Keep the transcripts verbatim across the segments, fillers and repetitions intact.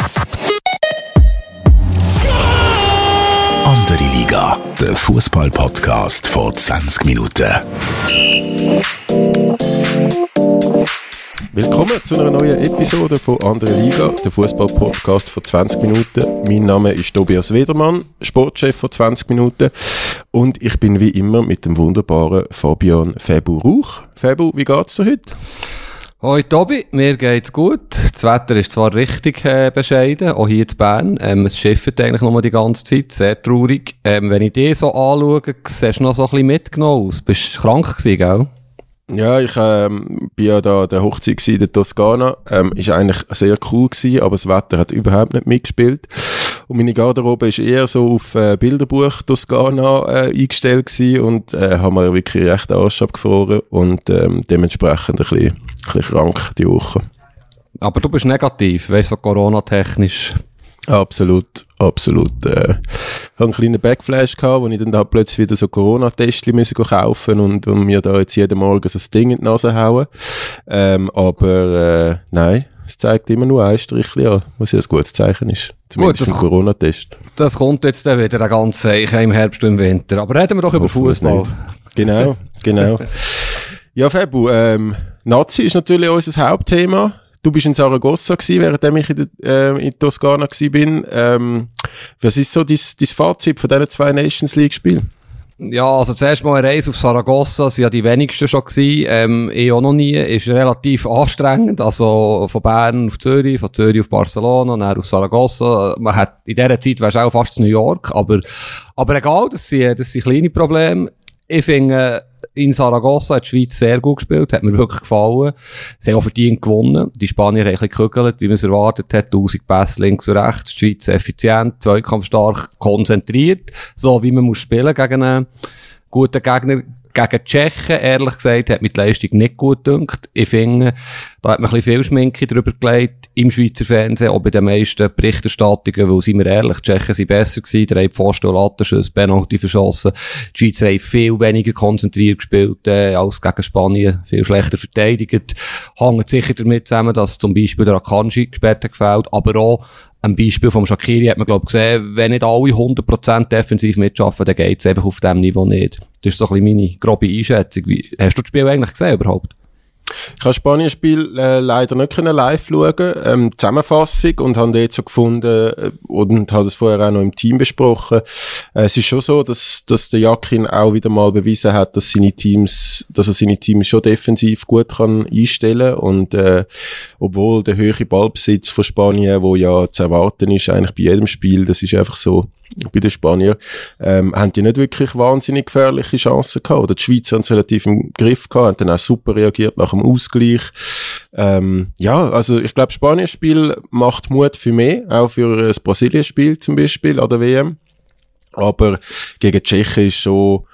Andere Liga, der Fußball-Podcast vor zwanzig Minuten. Willkommen zu einer neuen Episode von Andere Liga, der Fußball-Podcast vor zwanzig Minuten. Mein Name ist Tobias Wedermann, Sportchef von zwanzig Minuten. Und ich bin wie immer mit dem wunderbaren Fabian Fabu Rauch. Fabu, wie geht's dir heute? Hoi Tobi, mir geht's gut. Das Wetter ist zwar richtig äh, bescheiden, auch hier in Bern. Ähm, es schifft eigentlich nur die ganze Zeit, sehr traurig. Ähm, wenn ich dich so anschaue, siehst du noch so ein bisschen mitgenommen aus. Bist du krank gewesen, gell? Ja, ich ähm, bin ja da an der Hochzeit in der Toskana. Ähm, ist eigentlich sehr cool gewesen, aber das Wetter hat überhaupt nicht mitgespielt. Und meine Garderobe ist eher so auf äh, Bilderbuch Toskana äh, eingestellt gewesen und äh, haben wir wirklich recht den Arsch abgefroren und ähm, dementsprechend ein bisschen, ein bisschen krank die Woche. Aber du bist negativ, weißt du, so Corona-technisch. Absolut, absolut. Äh, ich hatte einen kleinen Backflash gehabt, wo ich dann da plötzlich wieder so Corona-Testchen müssen kaufen und, und mir da jetzt jeden Morgen so ein Ding in die Nase hauen. Ähm, aber äh, nein, es zeigt immer nur ein Strichchen an, was ja ein gutes Zeichen ist. Zumindest Gut, das, für Corona-Test. Das kommt jetzt dann wieder, der ganze Zeichen im Herbst und im Winter. Aber reden wir doch über Fußball. Genau, genau. Ja, Fabu, ähm, Nazi ist natürlich unser Hauptthema. Du bist in Saragossa gewesen, während ich in, der, äh, in Toskana gewesen bin. Ähm, was ist so dein, dein Fazit von diesen zwei Nations League Spielen? Ja, also zuerst mal eine Reise auf Saragossa, sind ja die wenigsten schon gewesen, ähm, ich auch noch nie, ist relativ anstrengend, also von Bern auf Zürich, von Zürich auf Barcelona, dann auf Saragossa, man hat, in dieser Zeit wärst du auch fast in New York, aber, aber egal, das sind, das sind kleine Probleme. Ich finde, in Saragossa hat die Schweiz sehr gut gespielt, hat mir wirklich gefallen. Sie haben auch verdient gewonnen. Die Spanier haben ein bisschen gekügelt, wie man es erwartet hat. tausend Pässe links und rechts. Die Schweiz effizient, zweikampfstark, konzentriert. So wie man muss spielen gegen einen guten Gegner. Gegen die Tschechen, ehrlich gesagt, hat mir die Leistung nicht gut gedünkt. Ich finde, da hat man ein bisschen viel Schminke drüber gelegt, im Schweizer Fernsehen, auch bei den meisten Berichterstattungen, weil, sind wir ehrlich, die Tschechen sind besser gewesen, der hat Pfosten und Lattenschüsse, Penalty verschossen. Die Schweizer haben viel weniger konzentriert gespielt, äh, als gegen Spanien, viel schlechter verteidigt. Hängt sicher damit zusammen, dass zum Beispiel der Akanji gesperrt hat gefällt, aber auch am Beispiel vom Shaqiri hat man, glaube ich, gesehen, wenn nicht alle hundert Prozent defensiv mitschaffen, dann geht's einfach auf diesem Niveau nicht. Das ist so ein bisschen meine grobe Einschätzung. Wie, hast du das Spiel eigentlich gesehen überhaupt? Ich habe das Spanien-Spiel äh, leider nicht können live schauen, ähm, Zusammenfassung, und habe dort so gefunden, äh, und habe das vorher auch noch im Team besprochen. Äh, es ist schon so, dass, dass der Yakin auch wieder mal bewiesen hat, dass seine Teams, dass er seine Teams schon defensiv gut kann einstellen, und äh, obwohl der hohe Ballbesitz von Spanien, wo ja zu erwarten ist, eigentlich bei jedem Spiel, das ist einfach so, bei den Spaniern, ähm, haben die nicht wirklich wahnsinnig gefährliche Chancen gehabt. Oder die Schweizer haben es relativ im Griff gehabt, haben dann auch super reagiert nach dem Ausgleich. Ähm, ja, also ich glaube, das Spanien-Spiel macht Mut für mich, auch für das Brasilien-Spiel zum Beispiel an der W M. Aber gegen die Tschechen ist schon,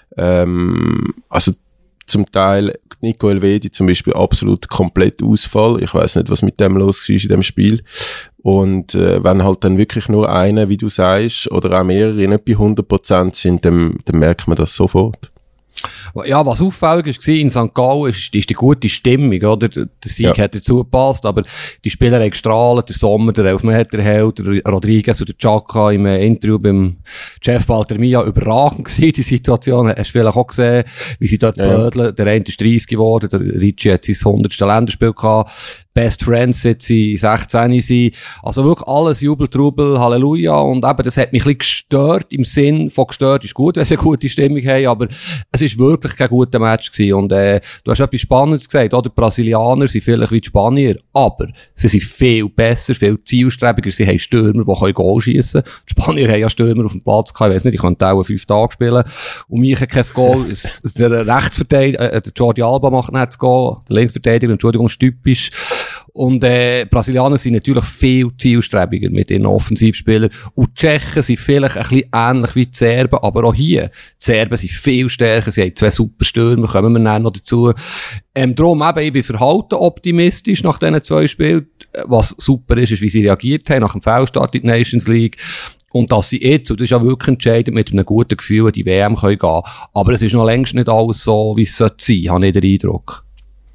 ähm, also zum Teil Nico Elvedi zum Beispiel absolut komplett Ausfall. Ich weiß nicht, was mit dem los war in dem Spiel. Und äh, wenn halt dann wirklich nur einer, wie du sagst, oder auch mehrere nicht bei hundert Prozent sind, dann, dann merkt man das sofort. Ja, was auffällig war in Sankt Gallen, ist, ist die gute Stimmung, oder? Der Sieg ja. hat dazu gepasst, aber die Spieler haben gestrahlt, der Sommer, der Elfmeterheld, der Rodriguez und der Chaka im Interview beim Chef Baltermia, überragend gewesen, die Situation. Hast du vielleicht auch gesehen, wie sie dort ja. blödeln. Der eine ist dreißig geworden, der Ricci hat sein hundertstes Länderspiel gehabt. Best Friends jetzt sie sechzehn sind. Also wirklich alles Jubel, Trubel, Halleluja. Und eben, das hat mich ein bisschen gestört, im Sinn von gestört ist gut, wenn sie eine gute Stimmung haben, aber es ist wirklich kein guter Match gewesen. Und, äh, du hast etwas Spannendes gesagt, oder? Die Brasilianer sind vielleicht wie die Spanier, aber sie sind viel besser, viel zielstrebiger. Sie haben Stürmer, die Goal schiessen können. Die Spanier haben ja Stürmer auf dem Platz gehabt, ich weiss nicht, ich könnte auch fünf Tage spielen. Und mich hat kein Goal. Der Rechtsverteidiger, äh, der Jordi Alba macht nicht das Goal. Der Linksverteidiger, Entschuldigung, typisch. Und äh, Brasilianer sind natürlich viel zielstrebiger mit ihren Offensivspielern. Und die Tschechen sind vielleicht ein bisschen ähnlich wie die Serben, aber auch hier. Die Serben sind viel stärker, sie haben zwei super Stürmer, kommen wir dann noch dazu. Ähm, darum eben, ich bin verhalten optimistisch nach diesen zwei Spielen. Was super ist, ist, wie sie reagiert haben nach dem Fehlstart in die Nations League. Und dass sie jetzt, und das ist ja wirklich entscheidend, mit einem guten Gefühl in die W M können gehen. Aber es ist noch längst nicht alles so, wie es sein sollte, habe ich den Eindruck.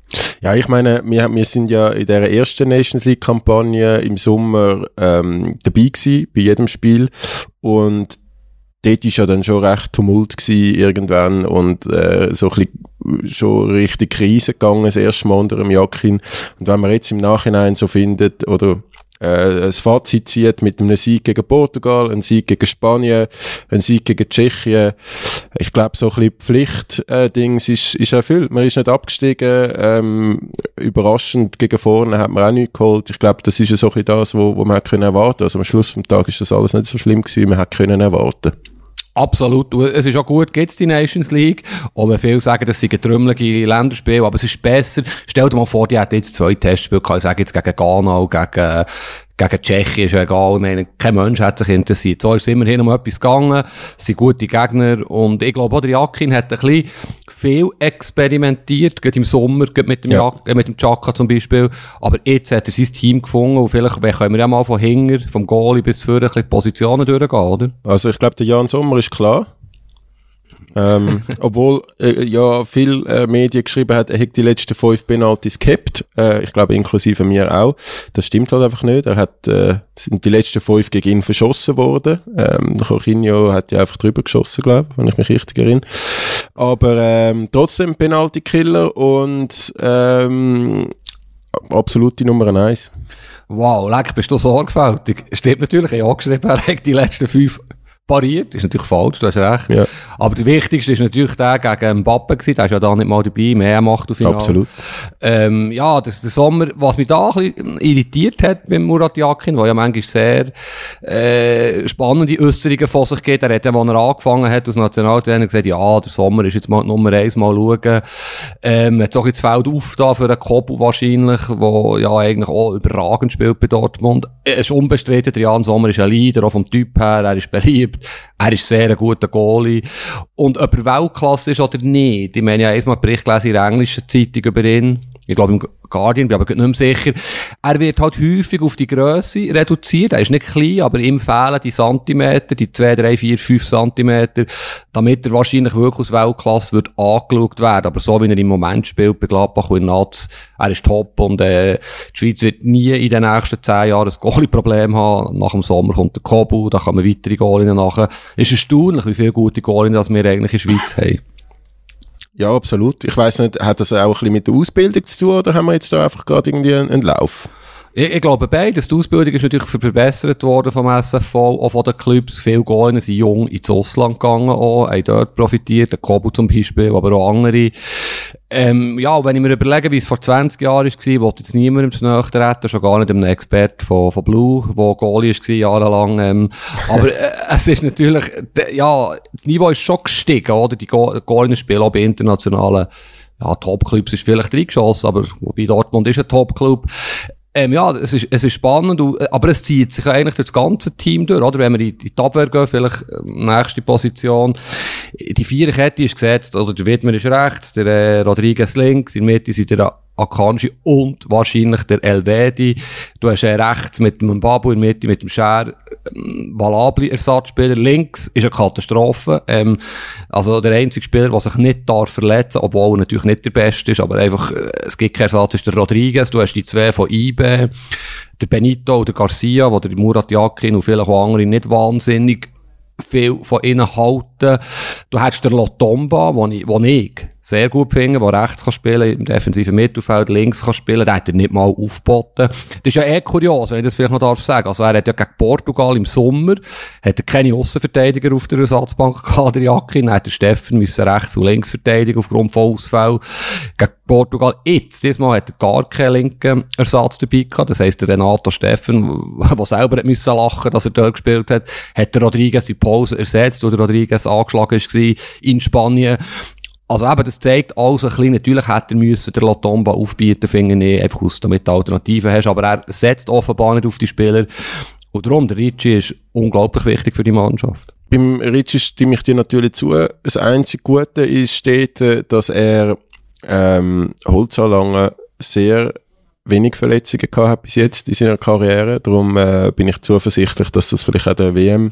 Ja, ich meine, wir, wir sind ja in der ersten Nations League Kampagne im Sommer ähm, dabei gewesen, bei jedem Spiel, und dort ist ja dann schon recht Tumult gewesen irgendwann und äh, so ein bisschen schon richtig Krise gegangen, das erste Mal unter dem Jakin. Und wenn man jetzt im Nachhinein so findet, oder äh, ein Fazit zieht mit einem Sieg gegen Portugal, einem Sieg gegen Spanien, einem Sieg gegen Tschechien, ich glaube, so ein bisschen Pflicht-Dings äh, ist, ist erfüllt. Man ist nicht abgestiegen, ähm, überraschend gegen vorne hat man auch nichts geholt. Ich glaube, das ist ja so ein bisschen das, wo, wo man hat können erwarten. Also am Schluss vom Tag ist das alles nicht so schlimm gewesen, wie man hat können erwarten. Absolut. Es ist auch gut, gibt's die Nations League. Auch wenn viele sagen, das sind trümmelige Länderspiele, aber es ist besser. Stell dir mal vor, die hätten jetzt zwei Testspiele gehabt, ich sage jetzt gegen Ghana und gegen, gegen Tschechien, ist ja egal. Ich meine, kein Mensch hat sich interessiert. So ist es immerhin um etwas gegangen. Es sind gute Gegner. Und ich glaube auch, der Jakin hat ein bisschen viel experimentiert, gerade im Sommer, gerade mit dem, ja. Jak- äh, mit dem Chaka zum Beispiel. Aber jetzt hat er sein Team gefunden und vielleicht können wir ja mal von hinten, vom Goalie bis vorne, ein bisschen Positionen durchgehen, oder? Also ich glaube, der Jan Sommer ist klar. ähm, obwohl äh, ja viel äh, Medien geschrieben hat, er hätte die letzten fünf Penalties gehabt. Äh, ich glaube, inklusive mir auch. Das stimmt halt einfach nicht. Er hat, äh, sind die letzten fünf gegen ihn verschossen worden. Ähm, Jorginho hat ja einfach drüber geschossen, glaube ich, wenn ich mich richtig erinnere. Aber ähm, trotzdem Penalty-Killer und ähm, absolute Nummer eins. Wow, leck, bist du sorgfältig. Stimmt natürlich, ich habe geschrieben, er hat die letzten fünf pariert. Ist natürlich falsch, du hast recht. Ja. Aber der wichtigste ist natürlich der gegen Mbappe gewesen. Der ist ja da nicht mal dabei, mehr macht auf Final. Absolut. Ähm, ja, das, der Sommer, was mich da ein bisschen irritiert hat mit Murat Yakin, der ja manchmal sehr, äh, spannende Äußerungen von sich gibt. Er hat ja, als er angefangen hat, als Nationaltrainer gesagt, ja, der Sommer ist jetzt mal Nummer eins, mal schauen. Ähm, hat so ein Feld aufgetan für einen Kobu wahrscheinlich, der ja eigentlich auch überragend spielt bei Dortmund. Er ist unbestritten, der Jan Sommer ist ein Leader, auch vom Typ her, er ist beliebt. Er ist sehr ein guter Goalie. Und ob er Weltklasse ist oder nicht, ich meine, ich habe erstmal einen Bericht gelesen in der englischen Zeitung über ihn. Ich glaube im Guardian, bin aber nicht mehr sicher. Er wird halt häufig auf die Grösse reduziert. Er ist nicht klein, aber ihm fehlen die Zentimeter, die zwei, drei, vier, fünf Zentimeter, damit er wahrscheinlich wirklich aus Weltklasse wird angeschaut werden. Aber so wie er im Moment spielt bei Gladbach und in Nats, er ist top und äh, die Schweiz wird nie in den nächsten zehn Jahren ein Goalie-Problem haben. Nach dem Sommer kommt der Kobu, da kommen weitere Goalien nachher. Es ist erstaunlich, wie viele gute Goalien das wir eigentlich in der Schweiz haben. Ja, absolut. Ich weiss nicht, hat das auch ein bisschen mit der Ausbildung zu tun oder haben wir jetzt da einfach gerade irgendwie einen, einen Lauf? Ich, ich glaube beides. Die Ausbildung ist natürlich verbessert worden vom S F V, auch von den Clubs. Viele Goalien sind jung ins Ausland gegangen, auch, haben dort profitiert, der Kobu zum Beispiel, aber auch andere. Ähm, ja, wenn ich mir überlege, wie es vor zwanzig Jahren war, wollte jetzt niemandem zu nahe treten, schon gar nicht einem Expert von, von Blue, der Goalie war, jahrelang. Ähm, aber äh, es ist natürlich, ja, das Niveau ist schon gestiegen, oder? Die Goalien spielen auch bei internationalen, ja, Top-Clubs ist vielleicht reingeschossen, aber wobei Dortmund ist ein Top-Club. Ähm, ja, es ist, es ist spannend, und, aber es zieht sich eigentlich durch das ganze Team durch, oder? Wenn wir in die Abwehr gehen, vielleicht nächste Position. Die Viererkette ist gesetzt, oder der Wittmer ist rechts, der äh, Rodriguez links, in der Mitte sind der Akanji und wahrscheinlich der Elvedi. Du hast äh, rechts mit dem Babu, in der Mitte mit dem Scher, ähm, valable Ersatzspieler. Links ist eine Katastrophe. Ähm, also der einzige Spieler, der sich nicht darf verletzen, obwohl er natürlich nicht der Beste ist, aber einfach, äh, es gibt keinen Ersatz, ist der Rodriguez. Du hast die zwei von I B, der Benito oder Garcia, wo der Murat Yakin und vielleicht auch andere nicht wahnsinnig viel von ihnen halten. Du hast den Lotomba, wo ich, wo ich sehr gut finde, der rechts kann spielen, im defensiven Mittelfeld links kann spielen, den hat er nicht mal aufgeboten. Das ist ja eh kurios, wenn ich das vielleicht noch darf sagen. Also er hat ja gegen Portugal im Sommer, hat er keine Aussenverteidiger auf der Ersatzbank gehabt, der Yakin, dann hat der Steffen müssen rechts und links verteidigen aufgrund von Ausfall. Gegen Portugal jetzt, diesmal hat er gar keinen linken Ersatz dabei gehabt, das heisst der Renato Steffen, der selber hat müssen lachen, dass er dort gespielt hat, hat der Rodriguez die Pause ersetzt, wo der Rodriguez angeschlagen war in Spanien. Also eben, das zeigt alles ein bisschen, natürlich hätte er müssen der Lotomba aufbieten, finde ich, einfach aus, damit du Alternativen hast, aber er setzt offenbar nicht auf die Spieler. Und darum, der Ricci ist unglaublich wichtig für die Mannschaft. Beim Ricci stimme ich dir natürlich zu. Das einzige Gute ist, steht, dass er ähm, Holzanlange sehr wenig Verletzungen gehabt hat bis jetzt in seiner Karriere. Darum äh, bin ich zuversichtlich, dass das vielleicht auch der W M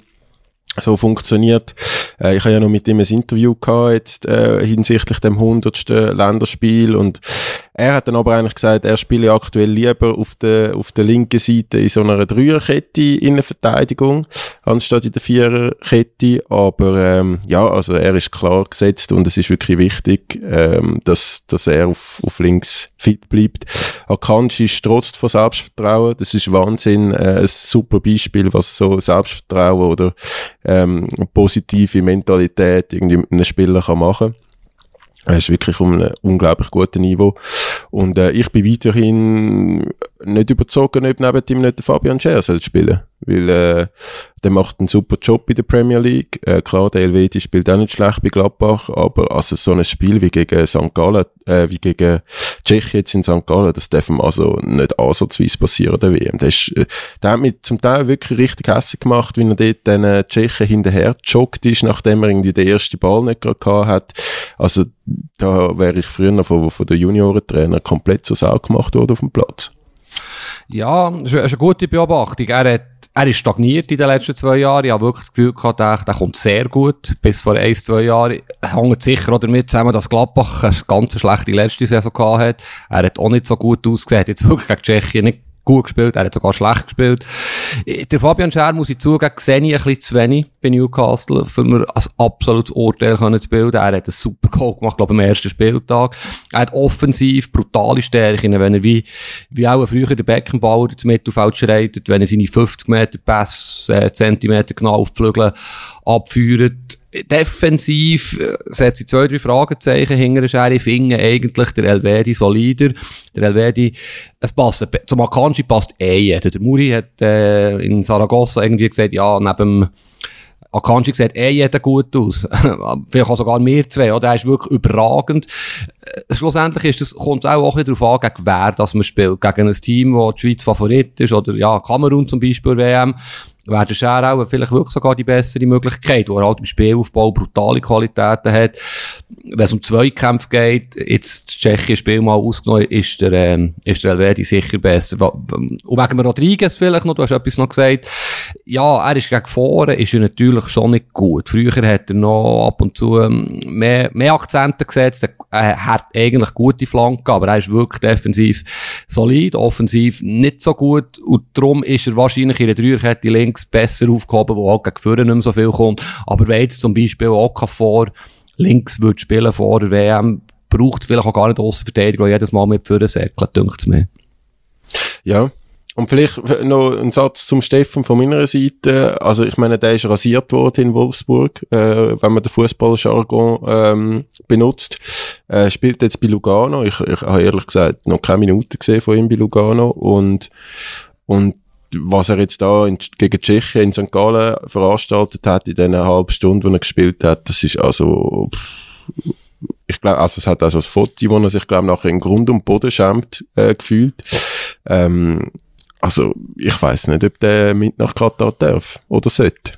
so funktioniert. Äh, ich habe ja noch mit ihm ein Interview gehabt, jetzt, äh, hinsichtlich dem hundertsten Länderspiel, und Er hat dann aber eigentlich gesagt, er spiele aktuell lieber auf der, auf der linken Seite in so einer Dreierkette in der Verteidigung, anstatt in der Viererkette. Aber, ähm, ja, also er ist klar gesetzt und es ist wirklich wichtig, ähm, dass, dass er auf, auf links fit bleibt. Akanji ist trotz von Selbstvertrauen, das ist Wahnsinn, äh, ein super Beispiel, was so Selbstvertrauen oder, ähm, positive Mentalität irgendwie mit einem Spieler kann machen. Er ist wirklich um ein unglaublich gutes Niveau. Und äh, ich bin weiterhin nicht überzogen, ob neben ihm nicht der Fabian Schär soll spielen. Weil äh, der macht einen super Job in der Premier League. Äh, klar, der Helveti spielt auch nicht schlecht bei Gladbach, aber also so ein Spiel wie gegen Sankt Gallen, äh, wie gegen Tschechien jetzt in Sankt Gallen, das darf ihm also nicht ansatzweise passieren, der W M. Der, ist, äh, der hat mich zum Teil wirklich richtig hässlich gemacht, wie er dort den äh, Tschechen hinterher gejoggt ist, nachdem er irgendwie den ersten Ball nicht gerade gehabt hat. Also da wäre ich früher von, von den Juniorentrainer komplett zur Sau gemacht worden auf dem Platz. Ja, das ist eine gute Beobachtung. Er hat Er ist stagniert in den letzten zwei Jahren. Ich habe wirklich das Gefühl gehabt, der, der kommt sehr gut. Bis vor ein, zwei Jahren hängt sicher auch damit zusammen, dass Gladbach eine ganz schlechte letzte Saison gehabt hat. Er hat auch nicht so gut ausgesehen. Hat jetzt wirklich gegen Tschechien nicht gut gespielt. Er hat sogar schlecht gespielt. Der Fabian Schär, muss ich zugeben, sehe ich ein bisschen zu wenig bei Newcastle, für mir als absolutes Urteil können zu bilden. Er hat einen super Goal gemacht, glaube ich, am ersten Spieltag. Er hat offensiv brutale Stärken, wenn er wie, wie auch früher der Beckenbauer ins Mittelfeld schreitet, wenn er seine fünfzig Meter Pass, äh, Zentimeter genau auf die Flügel abführt. Defensiv äh, setze ich zwei, drei Fragezeichen hinter der Schere. Ich finde eigentlich der Elvedi solider. Der Elvedi, es passt, zum Akanji passt eh jeder. Der Muri hat äh, in Saragossa irgendwie gesagt, ja, neben Akanji sieht eh jeder gut aus. Vielleicht auch sogar wir zwei, ja, der ist wirklich überragend. Schlussendlich ist das, kommt es auch, auch ein bisschen darauf an, gegen wer das man spielt. Gegen ein Team, wo die Schweiz Favorit ist, oder ja, Kamerun zum Beispiel, W M, wäre der Schär auch vielleicht wirklich sogar die bessere Möglichkeit, wo er halt im Spielaufbau brutale Qualitäten hat. Wenn es um Zweikämpfe geht, jetzt das tschechische Spiel mal ausgenommen, ist der, ähm, ist der Elvedi sicher besser. Und wegen Rodriguez vielleicht noch, du hast etwas noch gesagt. Ja, er ist gegen vorne, ist er natürlich schon nicht gut. Früher hat er noch ab und zu mehr, mehr Akzente gesetzt, er hat eigentlich gute Flanken, aber er ist wirklich defensiv solid, offensiv nicht so gut und darum ist er wahrscheinlich in der Dreierkette links besser aufgehoben, wo halt gegen vorne nicht mehr so viel kommt. Aber wenn jetzt zum Beispiel Okafor links würde spielen vor der W M, braucht es vielleicht auch gar nicht Aussenverteidigung, jedes Mal mit vorne säckeln, denkt es mir. Ja. Und vielleicht noch ein Satz zum Steffen von meiner Seite. Also ich meine, der ist rasiert worden in Wolfsburg, äh, wenn man den Fußballjargon ähm, benutzt. Äh, spielt jetzt bei Lugano. Ich, ich habe ehrlich gesagt noch keine Minute gesehen von ihm bei Lugano. Und, und was er jetzt da in, gegen Tschechien in Sankt Gallen veranstaltet hat, in den halben Stunden, wo er gespielt hat, das ist also... Pff, ich glaube, also es hat also das Foto, wo er sich, glaube nachher in Grund und Boden schämt, äh, gefühlt. Ähm, Also, ich weiss nicht, ob der mit nach Katar darf oder sollte.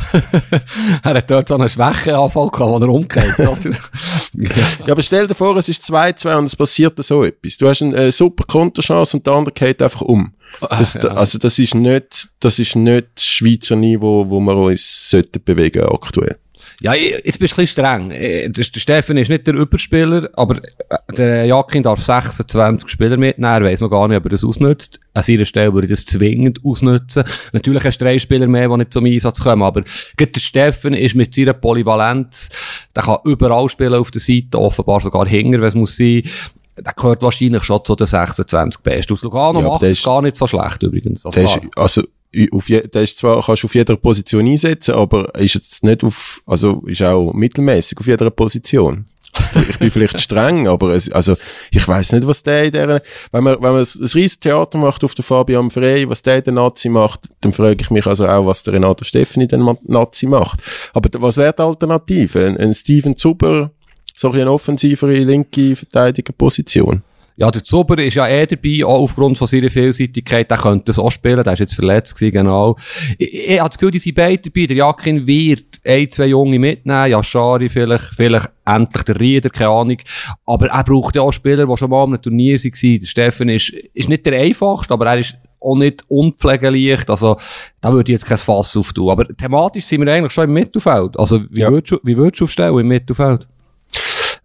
Er hat dort so einen Schwächeanfall gehabt, wo er umgeht, oder? Ja, aber stell dir vor, es ist zwei zwei und es passiert so etwas. Du hast eine äh, super Konterchance und der andere geht einfach um. Das, ja. Also, das ist nicht, das ist nicht das Schweizer Niveau, wo wir uns sollten bewegen aktuell. Ja, jetzt bist du ein bisschen streng. Der Steffen ist nicht der Überspieler, aber der Jakin darf sechsundzwanzig Spieler mitnehmen. Er weiss noch gar nicht, ob er das ausnutzt. An seiner Stelle würde ich das zwingend ausnutzen. Natürlich hast du drei Spieler mehr, die nicht zum Einsatz kommen, aber der Steffen ist mit seiner Polyvalenz, der kann überall spielen auf der Seite, offenbar sogar hinter, wenn es muss sein. Der gehört wahrscheinlich schon zu den sechsundzwanzig Besten. Aus Lugano ja, macht es gar nicht so schlecht übrigens. Also, ist, also auf je, der ist zwar, kannst du auf jeder Position einsetzen, aber ist jetzt nicht auf, also ist auch mittelmäßig auf jeder Position. Ich bin vielleicht streng, aber es, also ich weiss nicht, was der in der, wenn man, wenn man ein riesen Theater macht auf der Fabian Frey, was der in der Nazi macht, dann frage ich mich also auch, was der Renato Steffen in der Nazi macht. Aber was wäre die Alternative? Ein, ein Steven Zuber, so ein eine offensivere linke Verteidigerposition? Ja, der Zuber ist ja eh dabei, auch aufgrund von seiner Vielseitigkeit, der könnte das auch spielen, der ist jetzt verletzt gewesen, genau. Ich, ich habe das Gefühl, die sind beide dabei, der Jakin wird ein, zwei Junge mitnehmen, ja, Schari vielleicht, vielleicht endlich der Rieder, keine Ahnung, aber er braucht ja auch Spieler, die schon mal am Turnier waren. Der Steffen ist, ist nicht der einfachste, aber er ist auch nicht unpflegeleicht, also da würde ich jetzt kein Fass auftun, aber thematisch sind wir eigentlich schon im Mittelfeld, also wie ja. würdest du, wie würdest du aufstellen im Mittelfeld?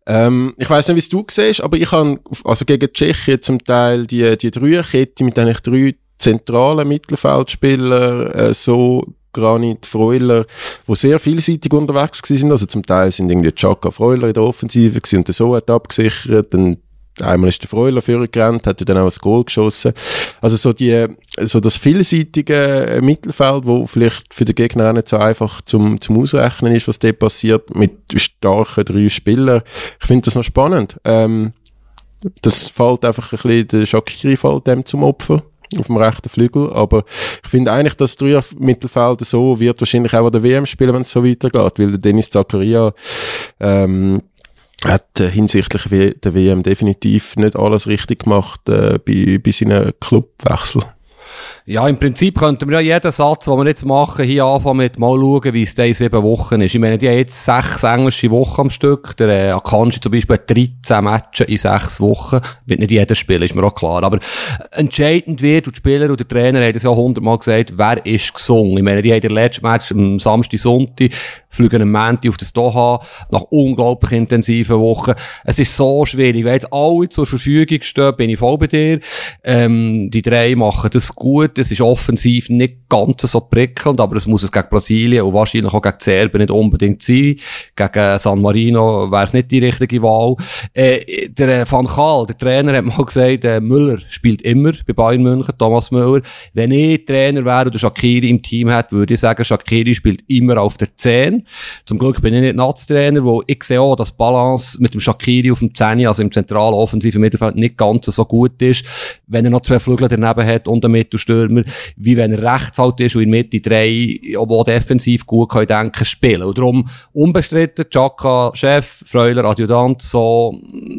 Ähm, ich weiss nicht, wie es du siehst, aber ich habe, also gegen Tschechien zum Teil die, die Dreierkette mit eigentlich drei zentralen Mittelfeldspielern, äh, so Granit, Freuler, die sehr vielseitig unterwegs sind. Also zum Teil sind irgendwie Xhaka, Freuler in der Offensive gewesen und der so hat abgesichert. Dann einmal ist der Freuler vorgerannt, hat dann auch ein Goal geschossen. Also so die, so das vielseitige Mittelfeld, wo vielleicht für den Gegner auch nicht so einfach zum, zum Ausrechnen ist, was dort passiert, mit starken drei Spielern. Ich finde das noch spannend. Ähm, das fällt einfach ein bisschen, der Shaqiri fällt dem zum Opfer auf dem rechten Flügel, aber ich finde eigentlich, dass das Dreier-Mittelfeld so wird wahrscheinlich auch an der W M spielen, wenn es so weitergeht, weil der Dennis Zakaria ähm, hat äh, hinsichtlich der W M definitiv nicht alles richtig gemacht äh, bei, bei seinen Clubwechsel. Ja, im Prinzip könnten wir ja jeden Satz, den wir jetzt machen, hier anfangen mit mal schauen, wie es da in sieben Wochen ist. Ich meine, die haben jetzt sechs englische Wochen am Stück. Der äh, Akanji zum Beispiel hat dreizehn Matches in sechs Wochen. Wird nicht jeder spielen, ist mir auch klar. Aber entscheidend wird, und die Spieler und der Trainer haben das ja hundertmal gesagt, wer ist gesungen. Ich meine, die haben den letzten Match am Samstag, Sonntag, fliegen am Montag auf das Doha, nach unglaublich intensiven Wochen. Es ist so schwierig. Wenn jetzt alle zur Verfügung stehen, bin ich voll bei dir. Ähm, die drei machen das gut. Es ist offensiv nicht ganz so prickelnd, aber es muss es gegen Brasilien und wahrscheinlich auch gegen die Serben nicht unbedingt sein. Gegen San Marino wäre es nicht die richtige Wahl. Äh, der Van Gaal, der Trainer, hat mal gesagt, äh, Müller spielt immer bei Bayern München, Thomas Müller. Wenn ich Trainer wäre oder Shaqiri im Team hätte, würde ich sagen, Shaqiri spielt immer auf der zehn. Zum Glück bin ich nicht Nazi-Trainer, wo ich sehe auch, dass Balance mit dem Shaqiri auf dem zehn, also im zentralen offensiven Mittelfeld, nicht ganz so gut ist. Wenn er noch zwei Flügel daneben hat und einen Mittelstürmer, wie wenn er rechts halt ist und in der Mitte drei, die defensiv gut können denken, spielen. Und darum unbestritten, Xhaka Chef, Freuler Adjutant, so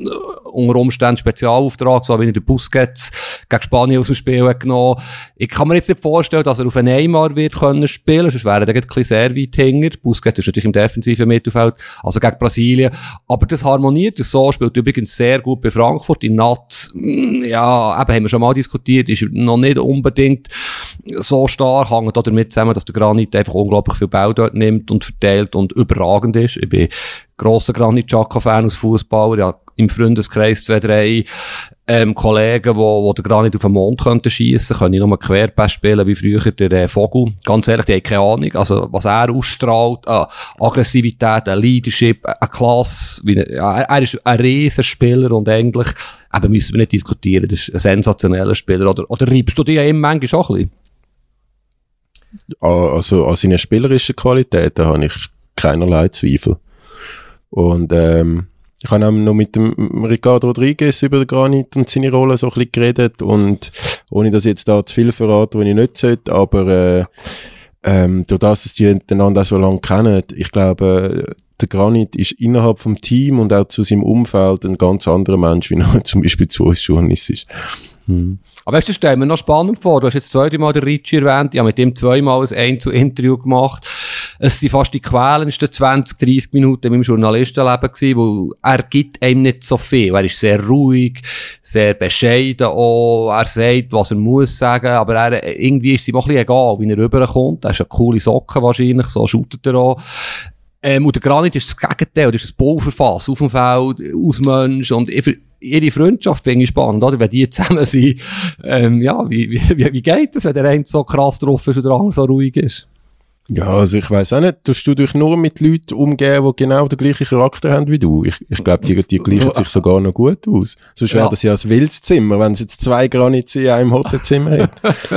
unter Umständen Spezialauftrag, so wie er den Busquets gegen Spanien aus dem Spiel hat genommen. Ich kann mir jetzt nicht vorstellen, dass er auf einen Neymar wird können spielen, sonst wäre er ein bisschen sehr weit hinter. Busquets ist natürlich im defensiven Mittelfeld, also gegen Brasilien. Aber das harmoniert, das so spielt übrigens sehr gut bei Frankfurt. In Nats, ja, eben haben wir schon mal diskutiert, ist noch nicht unbedingt so stark, hängt auch damit zusammen, dass der Granit einfach unglaublich viel Ball dort nimmt und verteilt und überragend ist. Ich bin grosser Granit-Xhaka-Fan aus Fußballer, ja, im Freundeskreis zwei, drei ähm, Kollegen, wo, wo der Granit auf den Mond könnten schiessen, können ich nur Querpass spielen, wie früher der äh, Vogel. Ganz ehrlich, die haben keine Ahnung. Also, was er ausstrahlt, äh, Aggressivität, ein Leadership, eine Klasse, wie, ja, er ist ein Riesenspieler und eigentlich, eben müssen wir nicht diskutieren, das ist ein sensationeller Spieler. Oder, oder reibst du dich ja immer manchmal auch ein bisschen? Also, an seinen spielerischen Qualitäten habe ich keinerlei Zweifel. Und, ähm, ich habe auch noch mit dem Ricardo Rodriguez über den Granit und seine Rolle so ein bisschen geredet und ohne dass ich jetzt da zu viel verrate, was ich nicht sollte, aber äh, ähm, durch das, dass die einander auch so lange kennen, ich glaube, der Granit ist innerhalb vom Team und auch zu seinem Umfeld ein ganz anderer Mensch, wie er zum Beispiel zu uns Journalist ist. Hm. Aber weißt du, das stell mir noch spannend vor. Du hast jetzt zweimal den Ricci erwähnt. Ich habe mit ihm zweimal ein Einzel-Interview gemacht. Es waren fast die quälendsten zwanzig, dreissig Minuten in meinem Journalistenleben gewesen, weil er gibt einem nicht so viel. Er ist sehr ruhig, sehr bescheiden auch. Er sagt, was er muss sagen, aber er, irgendwie ist es ihm auch ein bisschen egal, wie er rüberkommt. Er ist eine coole Socke wahrscheinlich, so shootet er auch. Ähm, und der Granit ist das Gegenteil, das ist ein Pulverfass auf dem Feld, Ausmensch und ich, ihre Freundschaft finde ich spannend, oder? Wenn die zusammen sind, ähm, ja, wie, wie, wie geht das, wenn der eine so krass drauf ist und der andere so ruhig ist? Ja, also ich weiss auch nicht, tust du dich nur mit Leuten umgehen, die genau den gleichen Charakter haben wie du? Ich, ich glaube, die, die gleichen sich sogar noch gut aus. Sonst wäre ja. das ja ein wildes Zimmer, wenn es jetzt zwei Granits in einem Hotelzimmer hat.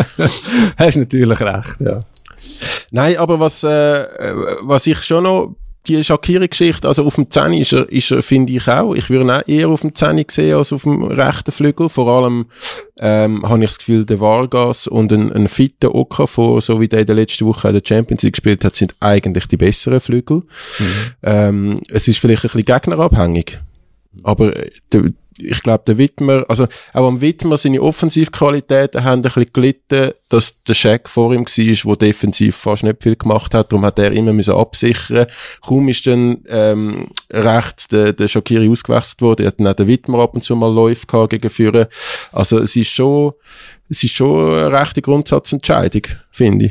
Hast natürlich recht, ja. Nein, aber was, äh, was ich schon noch, die Shaqiri-Geschichte, also auf dem zehn ist er, ist er, finde ich auch, ich würde ihn auch eher auf dem zehn sehen als auf dem rechten Flügel. Vor allem, ähm, habe ich das Gefühl, der Vargas und ein, ein fitter Okafor, so wie der in der letzten Woche in der Champions League gespielt hat, sind eigentlich die besseren Flügel. Mhm. Ähm, es ist vielleicht ein bisschen gegnerabhängig. Aber, der, ich glaube, der Widmer, also auch am Widmer seine Offensivqualitäten haben ein bisschen gelitten, dass der Shaq vor ihm war, der defensiv fast nicht viel gemacht hat. Darum hat er immer müssen absichern. Kaum ist dann ähm, rechts der, der Shaqiri ausgewechselt worden. Er hat dann auch den Widmer ab und zu mal Läufe gehabt gegen Führer. Also es ist schon, es ist schon eine rechte Grundsatzentscheidung, finde ich.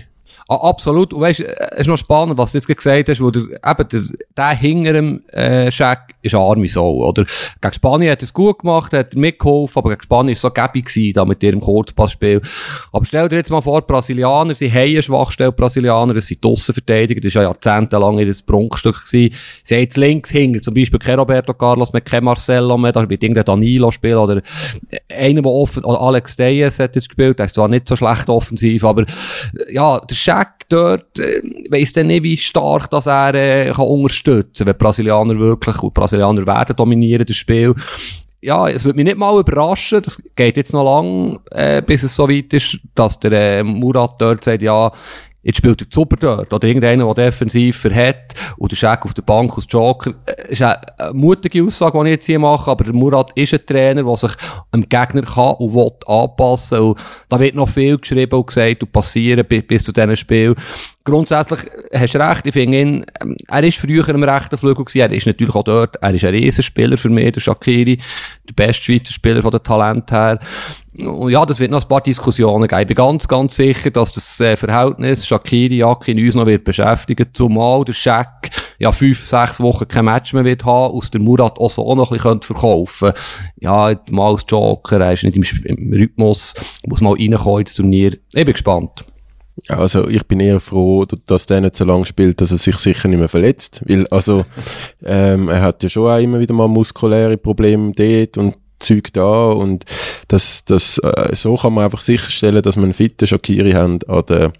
Ah, absolut. Und weißt, es ist noch spannend, was du jetzt gesagt hast, wo der, eben der, der hinter dem, äh, Scheck ist eine arme Sau, oder? Gegen Spanien hat er es gut gemacht, hat er mitgeholfen, aber gegen Spanien ist so gäbig gewesen, da mit ihrem Kurzpassspiel. Aber stell dir jetzt mal vor, Brasilianer, sie haben eine Schwachstelle, Brasilianer, es sind die Aussenverteidiger, das war ja jahrzehntelang ihr Prunkstück gewesen. Sie haben jetzt links hinter, zum Beispiel kein Roberto Carlos mehr, kein Marcelo mehr, da wird irgendein Danilo spielen, oder einer, der offen, oder Alex Deyes hat jetzt gespielt, der ist zwar nicht so schlecht offensiv, aber, ja, der Scheck dort, äh, weiss dann nicht, wie stark das er, äh, kann unterstützen, wenn die Brasilianer wirklich, und die Brasilianer werden dominieren, das Spiel. Ja, es würde mich nicht mal überraschen, das geht jetzt noch lang, äh, bis es so weit ist, dass der, äh, Murat dort sagt, ja, jetzt spielt der Zuber dort, oder irgendeiner, der defensiver hat, und der Scheck auf der Bank als Joker. Das ist eine, eine mutige Aussage, die ich jetzt hier mache, aber der Murat ist ein Trainer, der sich am Gegner kann und will anpassen, und da wird noch viel geschrieben und gesagt und passieren bis, bis zu diesem Spiel. Grundsätzlich hast du recht, ich finde ihn, er ist früher im rechten Flügel gewesen, er ist natürlich auch dort, er ist ein Riesenspieler für mich, der Shaqiri, der beste Schweizer Spieler von den Talent her. Und ja, das wird noch ein paar Diskussionen geben. Ich bin ganz, ganz sicher, dass das äh, Verhältnis Shaqiri, Yakin uns noch wird beschäftigen, zumal der Scheck ja fünf, sechs Wochen kein Match mehr wird haben, aus der Murat auch so noch ein bisschen verkaufen könnte. Ja, mal als Joker, er ist nicht im, im Rhythmus, muss mal reinkommen ins Turnier. Ich bin gespannt. Also ich bin eher froh, dass der nicht so lange spielt, dass er sich sicher nicht mehr verletzt, weil also ähm, er hat ja schon auch immer wieder mal muskuläre Probleme dort und Zeug da, und das, das äh, so kann man einfach sicherstellen, dass man einen fitten Shaqiri hat an der,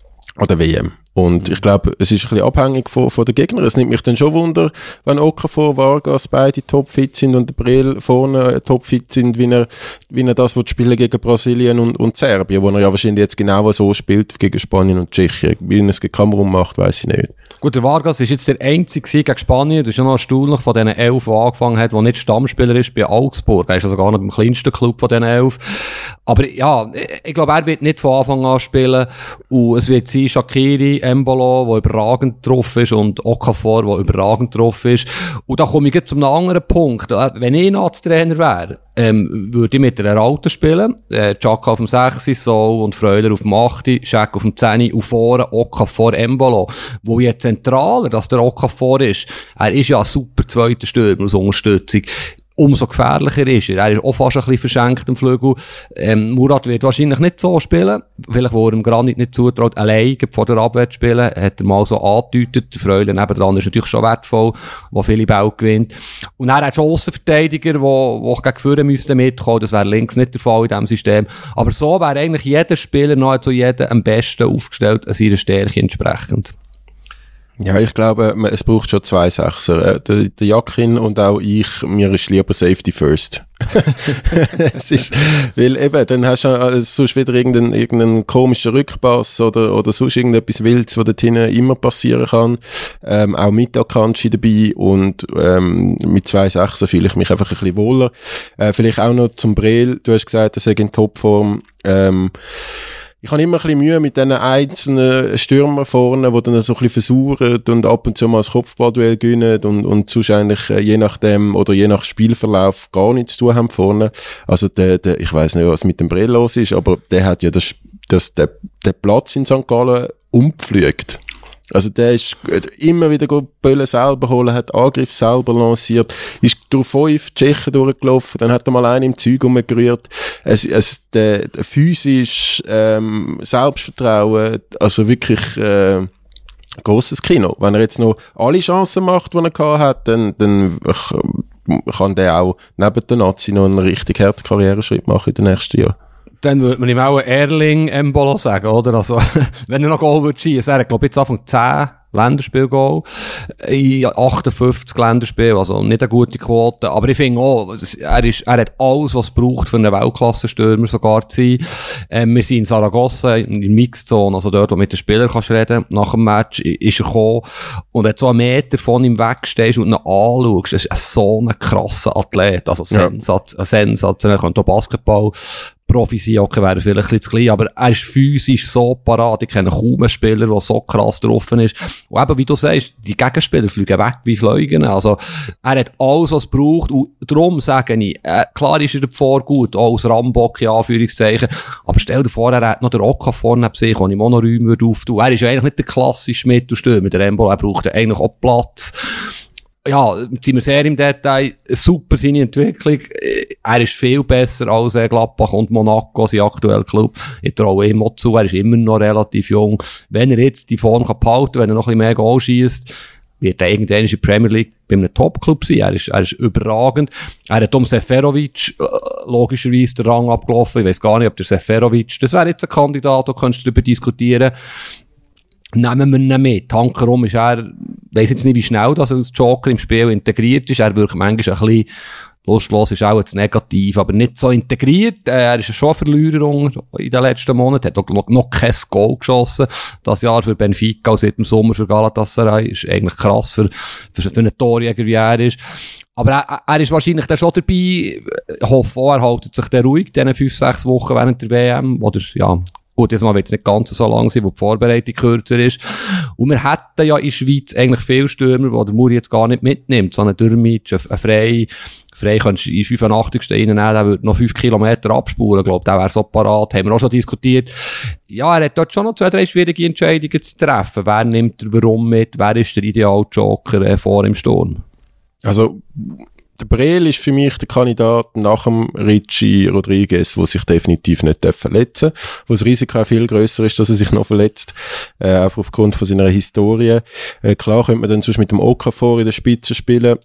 an der W M. Und ich glaube, es ist ein bisschen abhängig von, von den Gegnern. Es nimmt mich dann schon Wunder, wenn Okafor, Vargas beide topfit sind und der Breel vorne topfit sind, wie er, wie er das wird spielen gegen Brasilien und, und Serbien, wo er ja wahrscheinlich jetzt genau so spielt gegen Spanien und Tschechien. Wie er es gegen Kamerun macht, weiss ich nicht. Gut, der Vargas ist jetzt der einzige gegen Spanien. Das ist ja noch erstaunlich von diesen elf, die angefangen hat, der nicht Stammspieler ist bei Augsburg. Er ist also gar nicht im kleinsten Club von diesen elf. Aber ja, ich glaube, er wird nicht von Anfang an spielen. Und es wird sein Shaqiri, Embolo, der überragend drauf ist, und Okafor, der überragend drauf ist. Und da komme ich jetzt zu einem anderen Punkt. Wenn ich Nationaltrainer wäre, ähm, würde ich mit einer Alten spielen. Äh, Xhaka auf dem sechs, So und Freuler auf dem acht, Scheck auf dem zehn, und vorne Okafor, Embolo. Wo je zentraler, dass der Okafor ist, er ist ja ein super zweiter Stürmer als Unterstützung. Umso gefährlicher ist er. Er ist auch fast ein bisschen verschenkt im Flügel. Ähm, Murat wird wahrscheinlich nicht so spielen. Vielleicht, wo er ihm Granit nicht zutraut, allein vor der Abwehr zu spielen. Hat er mal so angedeutet. Der Freuler nebendran ist natürlich schon wertvoll, der viele Bälle gewinnt. Und er hat schon Aussenverteidiger, die, die gegen Führen müssten mitkommen. Das wäre links nicht der Fall in diesem System. Aber so wäre eigentlich jeder Spieler, nahezu jeder, am besten aufgestellt, an seiner Stärke entsprechend. Ja, ich glaube, es braucht schon zwei Sechser. Der, der Yakin und auch ich, mir ist lieber Safety First. Es ist, weil eben, dann hast du äh, sonst wieder irgendeinen, irgendeinen komischen Rückpass oder, oder sonst irgendetwas Wildes, was dort hinten immer passieren kann. Ähm, auch mit Akanji dabei, und ähm, mit zwei Sechser fühle ich mich einfach ein bisschen wohler. Äh, vielleicht auch noch zum Breel. Du hast gesagt, er sei in Topform. Ähm, Ich habe immer ein bisschen Mühe mit diesen einzelnen Stürmern vorne, die dann so ein bisschen versuchen und ab und zu mal das Kopfballduell gewinnen und, und sonst eigentlich je nachdem oder je nach Spielverlauf gar nichts zu tun haben vorne. Also der, der, ich weiss nicht, was mit dem Breel los ist, aber der hat ja das, das, der, der Platz in Sankt Gallen umgepflügt. Also der ist immer wieder Böllen selber holen, hat Angriff selber lanciert, ist durch fünf Tschechen durchgelaufen, dann hat er mal einen im Zeug rumgerührt. Es, es, der, der physisch, ähm, Selbstvertrauen, also wirklich, äh, grosses Kino. Wenn er jetzt noch alle Chancen macht, die er gehabt hat, dann, dann kann der auch neben der Nazi noch einen richtig harten Karriereschritt machen in den nächsten Jahren. Dann würde man ihm auch Erling Embolo sagen, oder? Also, wenn er noch Goal würde schießen, er hat, glaube ich, jetzt Anfang zehn Länderspiel-Goal, in achtundfünfzig Länderspiel, also nicht eine gute Quote, aber ich finde auch, er ist, er hat alles, was es braucht, für einen Weltklasse-Stürmer sogar zu sein. Ähm, wir sind in Saragossa, in der Mixzone, also dort, wo du mit den Spielern kannst reden, nach dem Match, ist er gekommen, und hat so einen Meter von ihm wegstehst und ihn anschaust, das ist so ein krasser Athlet, also Sensat, ja. Sensationell, kann auch Basketball Profi sein, okay, wäre vielleicht ein bisschen zu klein, aber er ist physisch so parat. Ich kenne kaum einen Spieler, der so krass getroffen ist. Und eben, wie du sagst, die Gegenspieler fliegen weg wie Fliegen. Also, er hat alles, was es braucht. Und darum sage ich, äh, klar ist er davor gut, auch als Rambock, in Anführungszeichen. Aber stell dir vor, er hat noch den Oka vorne bei sich, den ich Monoräume würde auftun. Er ist ja eigentlich nicht der klassische Mittelstürmer, der Embolo. Er braucht ja eigentlich auch Platz. Ja, sind wir sehr im Detail. Super seine Entwicklung. Er ist viel besser als Gladbach und Monaco, sein aktueller Club. Ich traue ihm auch zu. Er ist immer noch relativ jung. Wenn er jetzt die Form kann behalten, wenn er noch ein bisschen mehr Goal schiesst, wird er irgendwann in der Premier League bei einem Top-Club sein. Er ist, er ist überragend. Er hat um Seferovic äh, logischerweise den Rang abgelaufen. Ich weiss gar nicht, ob der Seferovic, das wäre jetzt ein Kandidat, da könntest du darüber diskutieren. Nehmen wir ihn mit. Hankerum ist er, weiss jetzt nicht, wie schnell das als Joker im Spiel integriert ist. Er wirkt manchmal ein bisschen lustlos, ist auch jetzt negativ, aber nicht so integriert. Äh, er ist schon ein Verlierer in den letzten Monaten, hat noch, noch kein Goal geschossen. Das Jahr für Benfica, seit dem Sommer für Galatasaray, ist eigentlich krass für, für, für einen Torjäger, wie er ist. Aber er, er ist wahrscheinlich dann schon dabei. Ich hoffe auch, er hält sich dann ruhig, diese fünf, sechs Wochen während der W M, oder, ja, gut, jetzt mal wird es nicht ganz so lang sein, wo die Vorbereitung kürzer ist. Und wir hätten ja in der Schweiz eigentlich viele Stürmer, die der Muri jetzt gar nicht mitnimmt. So einen Dürmitsch, einen Frey. Frey könntest du in fünfundachtzigsten reinnehmen, der würde noch fünf Kilometer abspulen. Ich glaube, der wäre so parat. Haben wir auch schon diskutiert. Ja, er hat dort schon noch zwei, drei schwierige Entscheidungen zu treffen. Wer nimmt er warum mit? Wer ist der Ideal-Joker äh, vor im Sturm? Also, der Breel ist für mich der Kandidat nach dem Richie Rodriguez, der sich definitiv nicht verletzen darf, wo das Risiko auch viel grösser ist, dass er sich noch verletzt, äh, einfach aufgrund von seiner Historie. Äh, klar könnte man dann sonst mit dem Okafor in der Spitze spielen,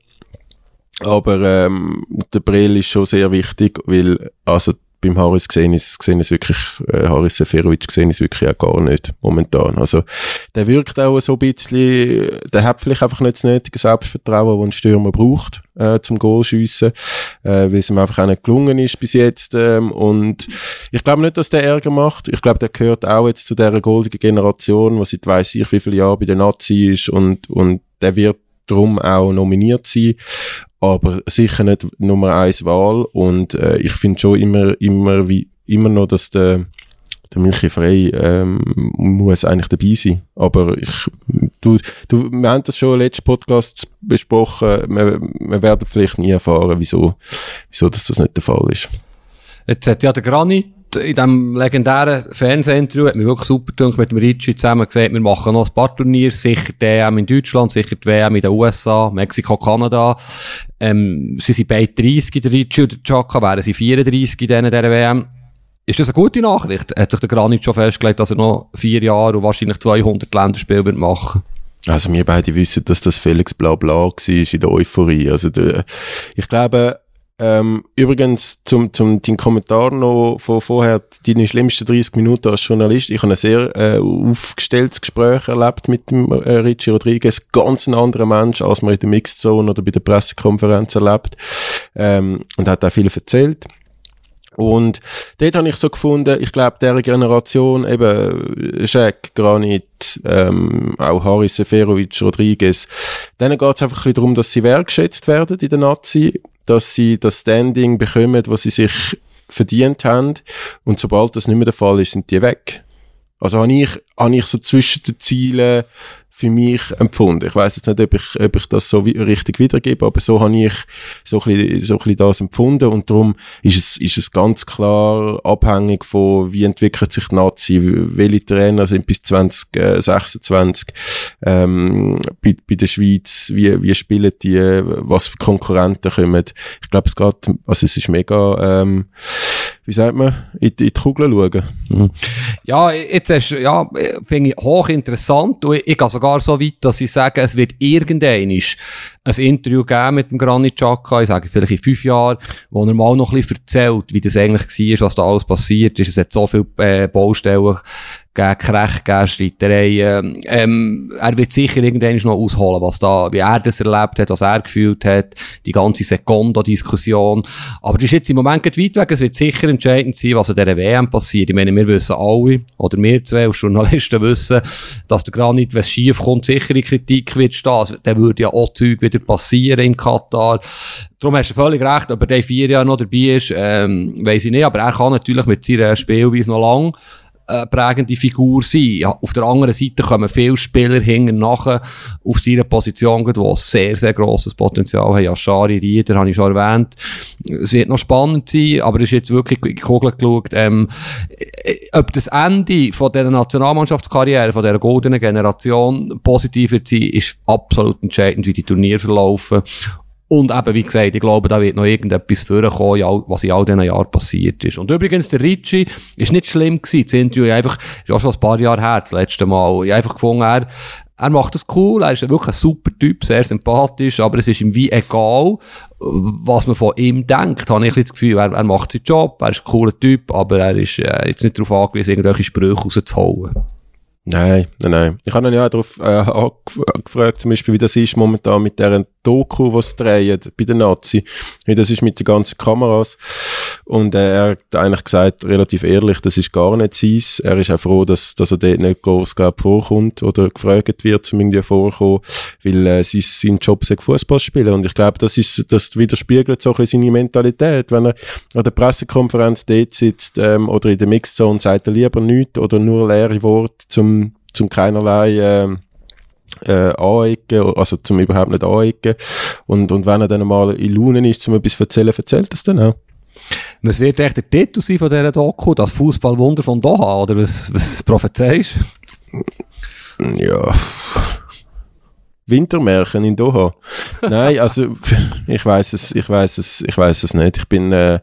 aber ähm, der Breel ist schon sehr wichtig, weil also beim Haris gesehen ist, gesehen ist wirklich, äh, Haris Seferovic gesehen ist wirklich auch gar nicht momentan. Also, der wirkt auch so ein bisschen, der hat vielleicht einfach nicht das nötige Selbstvertrauen, das ein Stürmer braucht, äh, zum Goalschiessen, äh, weil es ihm einfach auch nicht gelungen ist bis jetzt, ähm, und ich glaube nicht, dass der Ärger macht. Ich glaube, der gehört auch jetzt zu dieser goldigen Generation, die seit weiss ich wie viele Jahre bei der Nazi ist, und, und der wird darum auch nominiert sein. Aber sicher nicht Nummer eins Wahl, und äh, ich finde schon immer immer wie immer noch, dass der der Milchi Frey ähm, muss eigentlich dabei sein. Aber ich du du wir haben das schon im letzten Podcast besprochen. Wir, wir werden vielleicht nie erfahren, wieso wieso dass das nicht der Fall ist. Jetzt hat ja der Granit in diesem legendären Fernsehinterview, hat mir wirklich super gedacht, mit dem Ricci zusammen gesagt, wir machen noch ein paar Turniere, sicher die E M in Deutschland, sicher die W M in den U S A, Mexiko, Kanada. Ähm, sie sind beide dreißig, der Ricci und der Xhaka, wären sie vierunddreißig in denen dieser W M. Ist das eine gute Nachricht? Hat sich der Granit schon festgelegt, dass er noch vier Jahre und wahrscheinlich zweihundert Länderspiele wird machen? Also wir beide wissen, dass das Felix Blabla war in der Euphorie. Also der, ich glaube, Ähm, übrigens, zum, zum, dein Kommentar noch von vorher, deine schlimmsten dreißig Minuten als Journalist. Ich habe ein sehr, äh, aufgestelltes Gespräch erlebt mit dem, äh, Richie Rodriguez. Ganz ein anderer Mensch, als man in der Mixed Zone oder bei der Pressekonferenz erlebt. Ähm, und hat auch viel erzählt. Und dort habe ich so gefunden, ich glaube, dieser Generation, eben, Shaq, Granit, ähm, auch Haris Seferovic, Rodriguez, denen geht es einfach ein bisschen darum, dass sie wertgeschätzt werden in der Nazi, dass sie das Standing bekommen, was sie sich verdient haben. Und sobald das nicht mehr der Fall ist, sind die weg. Also habe ich, habe ich so zwischen den Zielen für mich empfunden. Ich weiss jetzt nicht, ob ich, ob ich das so wie, richtig wiedergebe, aber so habe ich so ein bisschen, so ein bisschen das empfunden, und darum ist es, ist es ganz klar abhängig von, wie entwickelt sich die Nazi, welche Trainer sind bis zwanzig sechsundzwanzig ähm, bei, bei der Schweiz, wie, wie spielen die, was für Konkurrenten kommen. Ich glaube, es geht, also es ist mega, ähm, wie sagt man, in, in die Kugel schauen. Mhm. Ja, jetzt ist, ja, finde ich hochinteressant. Und ich, ich gehe sogar so weit, dass ich sage, es wird irgendwann ein Interview geben mit dem Granit Xhaka, ich sage vielleicht in fünf Jahren, wo er mal noch ein bisschen erzählt, wie das eigentlich war, was da alles passiert ist. Es hat so viele äh, Baustellen gegen Krech, gegen Streitereien. Ähm, er wird sicher irgendwann noch ausholen, was da, wie er das erlebt hat, was er gefühlt hat, die ganze Sekondo-Diskussion. Aber das ist jetzt im Moment weit weg. Es wird sicher entscheidend sein, was an dieser W M passiert. Ich meine, wir wissen alle, oder wir zwei als Journalisten wissen, dass der Granit, wenn es schief kommt, sicher in Kritik wird stehen. Also, dann würde ja auch Zeug wieder passieren in Katar. Darum hast du völlig recht, ob er in vier Jahren noch dabei ist, ähm, weiss ich nicht. Aber er kann natürlich mit seiner Spielweise noch lang eine prägende Figur sein. Ja, auf der anderen Seite kommen viele Spieler hinten nachher auf seiner Position, die ein sehr, sehr grosses Potenzial haben. Ja, Schari, Rieder, habe ich schon erwähnt. Es wird noch spannend sein, aber es ist jetzt wirklich in die Kugel geschaut, ähm, ob das Ende von dieser Nationalmannschaftskarriere, von dieser goldenen Generation positiv wird sein, ist absolut entscheidend, wie die Turniere verlaufen. Und eben, wie gesagt, ich glaube, da wird noch irgendetwas vorkommen, was in all diesen Jahren passiert ist. Und übrigens, der Ricci ist nicht schlimm gewesen. Das Interview einfach, ist auch schon ein paar Jahre her, das letzte Mal. Ich habe einfach gefunden, er, er macht das cool, er ist wirklich ein super Typ, sehr sympathisch, aber es ist ihm wie egal, was man von ihm denkt. Habe ich das Gefühl, er, er macht seinen Job, er ist ein cooler Typ, aber er ist äh, jetzt nicht darauf angewiesen, irgendwelche Sprüche rauszuholen. Nein, nein, nein. Ich habe ihn ja auch darauf äh, gefragt, zum Beispiel, wie das ist momentan mit dieser Doku, die sie drehen, bei den Nazi. Wie das ist mit den ganzen Kameras. Und äh, er hat eigentlich gesagt, relativ ehrlich, das ist gar nicht seins. Er ist auch froh, dass, dass er dort nicht groß, glaub, vorkommt oder gefragt wird, zum irgendwie vorkommen, weil äh, sein, sein Job sei Fußball spielen. Und ich glaube, das ist, das widerspiegelt so ein bisschen seine Mentalität. Wenn er an der Pressekonferenz dort sitzt ähm, oder in der Mixzone, sagt er lieber nichts oder nur leere Worte zum zum keinerlei äh, äh, anecken, also zum überhaupt nicht anecken. Und, und wenn er dann mal in Laune ist, zum etwas erzählen, erzählt das dann auch. Was wird echt der Titel sein von dieser Doku? Das Fußballwunder von Doha, oder was, was prophezeist? Ja... Wintermärchen in Doha. Nein, also ich weiss es, ich weiss es, ich weiss es nicht. Ich bin... Äh,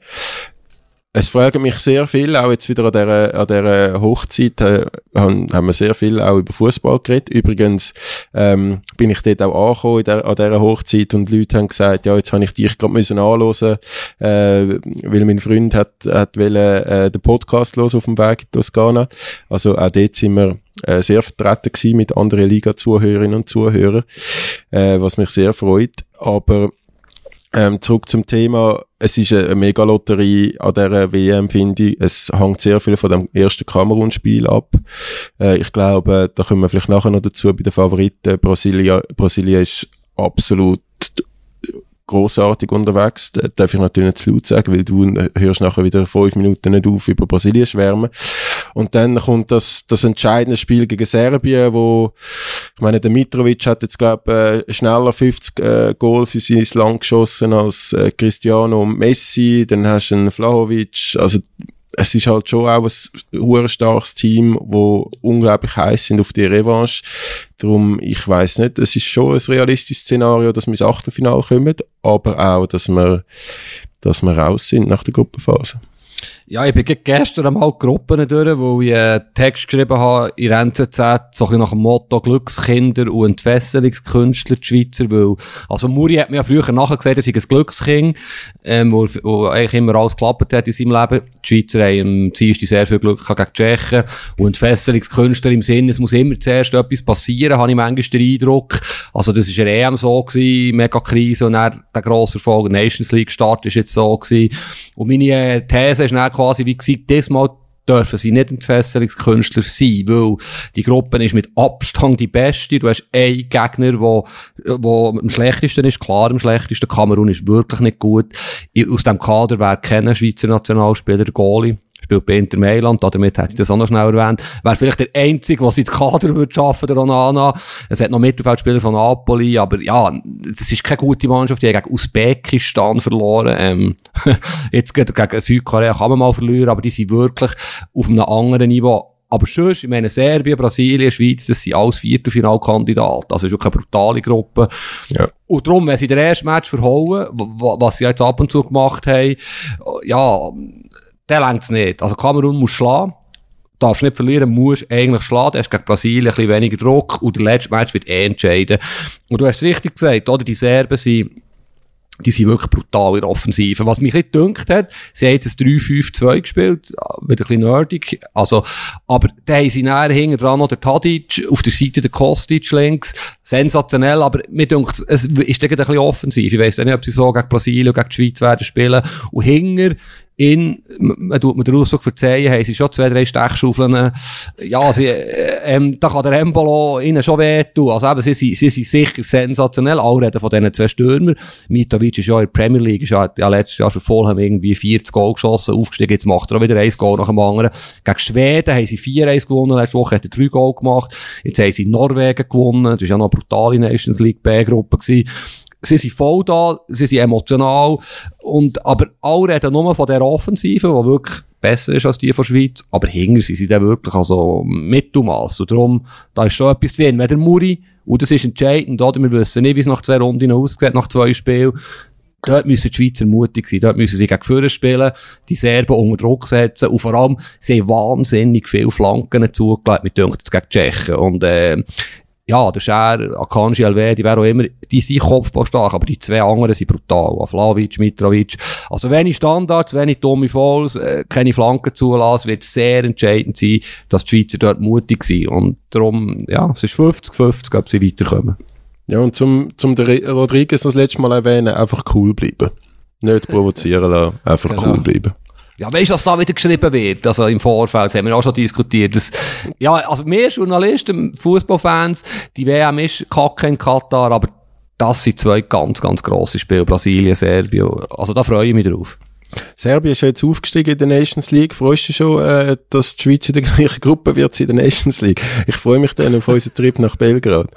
Es fragen mich sehr viel, auch jetzt wieder an dieser, an dieser Hochzeit, äh, haben, haben wir sehr viel auch über Fußball geredet. Übrigens, ähm, bin ich dort auch angekommen in der, an dieser Hochzeit und Leute haben gesagt, ja, jetzt habe ich dich gerade müssen anhören, äh, weil mein Freund hat, hat wollen, äh, den Podcast hören auf dem Weg in Toskana. Also auch dort sind wir äh, sehr vertreten gewesen mit anderen Liga-Zuhörerinnen und Zuhörern, äh, was mich sehr freut. Aber Ähm, zurück zum Thema, es ist eine, eine Megalotterie an dieser W M, finde ich. Es hängt sehr viel von dem ersten Kamerun-Spiel ab. Äh, ich glaube, da kommen wir vielleicht nachher noch dazu bei den Favoriten. Brasilien, Brasilien ist absolut grossartig unterwegs. Das darf ich natürlich nicht zu laut sagen, weil du hörst nachher wieder fünf Minuten nicht auf über Brasilien schwärmen. Und dann kommt das, das entscheidende Spiel gegen Serbien, wo, ich meine, der Mitrovic hat jetzt, glaube ich, äh, schneller fünfzig äh, Goal für sein Land geschossen als äh, Cristiano und Messi. Dann hast du einen Vlahovic. Also, es ist halt schon auch ein sehr starkes Team, wo unglaublich heiß sind auf die Revanche. Darum, ich weiss nicht, es ist schon ein realistisches Szenario, dass wir ins Achtelfinale kommen, aber auch, dass wir, dass wir raus sind nach der Gruppenphase. Ja, ich bin gestern einmal Gruppen durch, wo ich einen Text geschrieben habe in N Z Z, so ein bisschen nach dem Motto Glückskinder und Entfesselungskünstler, die Schweizer, weil, also Muri hat mir ja früher nachher gesagt, er sei ein Glückskind, ähm, wo, wo eigentlich immer alles geklappt hat in seinem Leben. Die Schweizer haben am Dienstag sehr viel Glück gegen die Tschechen und Entfesselungskünstler im Sinne, es muss immer zuerst etwas passieren, habe ich manchmal den Eindruck. Also das war eine E M so gewesen, mega Krise, und dann der grosse Erfolg, Nations League Start ist jetzt so gewesen. Und meine These ist dann quasi wie gesagt, diesmal dürfen sie nicht Entfesselungskünstler sein, weil die Gruppe ist mit Abstand die beste. Du hast einen Gegner, wo, wo am schlechtesten ist, klar am schlechtesten. Kamerun ist wirklich nicht gut. Aus dem Kader wäre kein Schweizer Nationalspieler, der Goalie. Spielt bei Inter Mailand, damit hätte ich das auch noch schnell erwähnt. Wäre vielleicht der Einzige, der ins Kader würde schaffen, der Onana. Es hat noch Mittelfeldspieler von Napoli, aber ja, das ist keine gute Mannschaft. Die haben gegen Usbekistan verloren. Ähm, jetzt gegen, gegen Südkorea kann man mal verlieren, aber die sind wirklich auf einem anderen Niveau. Aber sonst, ich meine, Serbien, Brasilien, Schweiz, das sind alles Viertelfinalkandidaten. Also, es ist wirklich eine brutale Gruppe. Ja. Und darum, wenn sie den ersten Match verhauen, was sie jetzt ab und zu gemacht haben, ja, der längt's nicht. Also Kamerun muss schlagen. Darfst nicht verlieren, musst eigentlich schlagen. Du hast gegen Brasilien ein bisschen weniger Druck und der letzte Match wird eh entscheiden. Und du hast es richtig gesagt, oder? Die Serben sind die sind wirklich brutal in der Offensive. Was mich ein bisschen gedünkt hat, sie haben jetzt ein drei fünf zwei gespielt, wieder ein bisschen nerdig, also, aber da haben sie näher hinten dran noch der Tadic, auf der Seite der Kostic links, sensationell, aber mir dünkt, es ist ein bisschen offensiv. Ich weiss nicht, ob sie so gegen Brasilien, gegen die Schweiz werden spielen, und hinter in, man tut mir den Ausdruck verzeihen, haben sie schon zwei, drei Stechschaufeln. Ja, sie, ähm, da kann der Embolo ihnen schon wehtun. Also eben, sie, sie, sie sind sicher sensationell. Alle reden von diesen zwei Stürmer. Mitrovic ist ja in der Premier League, ist ja, ja letztes Jahr für Fulham irgendwie vierzig Goal geschossen, aufgestiegen, jetzt macht er auch wieder ein Goal nach dem anderen. Gegen Schweden haben sie vier eins gewonnen, letzte Woche hat er drei Goal gemacht. Jetzt haben sie Norwegen gewonnen, das war ja noch eine brutale Nations League B-Gruppe gewesen. Sie sind voll da, sie sind emotional, und, aber alle reden nur von der Offensive, die wirklich besser ist als die von der Schweiz, aber hinter sie sind dann wirklich, also, Mittelmaß. Und darum, da ist schon etwas drin. Wenn der Muri, und das ist entscheidend, oder? Wir wissen nicht, wie es nach zwei Runden aussieht, nach zwei Spielen. Dort müssen die Schweizer mutig sein, dort müssen sie gegen Führer spielen, die Serben unter Druck setzen, und vor allem, sie haben wahnsinnig viele Flanken zugelegt, mit denen jetzt gegen die Tschechen. Und, äh, ja, der Scher, Akanji, Elvedi, wer auch immer, die sind kopfballstark, aber die zwei anderen sind brutal. Aflavic, Mitrovic. Also wenig Standards, wenig dumme Fouls, äh, keine Flanken zulassen, wird sehr entscheidend sein, dass die Schweizer dort mutig sind. Und darum, ja, es ist fünfzig fünfzig, ob sie weiterkommen. Ja, und zum, zum der Rodriguez das letzte Mal erwähnen, einfach cool bleiben. Nicht provozieren lassen, einfach genau. Cool bleiben. Ja, weißt du, was da wieder geschrieben wird? Also im Vorfeld, das haben wir auch schon diskutiert. Das, ja, also wir Journalisten, Fußballfans, die W M ist kacke in Katar, aber das sind zwei ganz, ganz grosse Spiele. Brasilien, Serbien. Also da freue ich mich drauf. Serbien ist jetzt aufgestiegen in der Nations League. Freust du dich schon, äh, dass die Schweiz in der gleichen Gruppe wird in der Nations League? Ich freue mich dann auf unseren Trip nach Belgrad.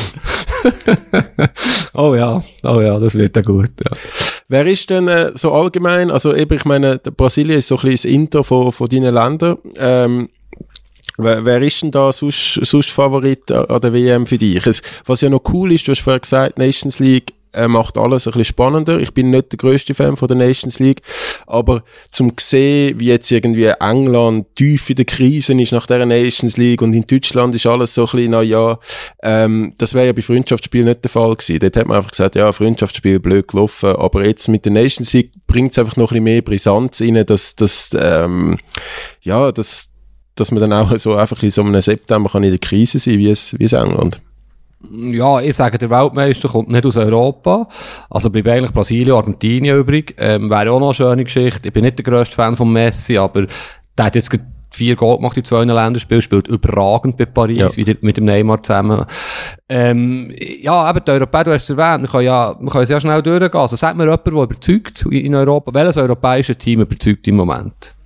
Oh ja, oh ja, das wird dann gut, ja. Wer ist denn äh, so allgemein, also eben, ich meine, Brasilien ist so ein bisschen das Inter von, von deinen Ländern. Ähm, wer, wer ist denn da sonst, sonst Favorit an der W M für dich? Es, was ja noch cool ist, du hast vorher gesagt, Nations League äh, macht alles ein bisschen spannender. Ich bin nicht der grösste Fan von der Nations League, aber zum sehen, wie jetzt irgendwie England tief in der Krise ist nach der Nations League, und in Deutschland ist alles so ein bisschen, na ja, ähm, das wäre ja bei Freundschaftsspielen nicht der Fall gewesen. Dort hat man einfach gesagt, ja, Freundschaftsspiel blöd gelaufen, aber jetzt mit der Nations League bringt es einfach noch ein bisschen mehr Brisanz rein, dass, dass, ähm, ja, dass, dass man dann auch so einfach in so einem September kann in der Krise sein, wie es, wie es England. Ja, ich sage, der Weltmeister kommt nicht aus Europa. Also bleibt eigentlich Brasilien, Argentinien übrig. Ähm, wäre auch noch eine schöne Geschichte. Ich bin nicht der grösste Fan von Messi, aber der hat jetzt vier Goal gemacht in zwei Länderspielen, spielt überragend bei Paris, ja. Wieder mit dem Neymar zusammen. Ähm, ja, eben, die Europäer, du hast es erwähnt, wir können ja, wir können sehr schnell durchgehen. Also sag mir jemand, der überzeugt in Europa. Welches europäische Team überzeugt im Moment?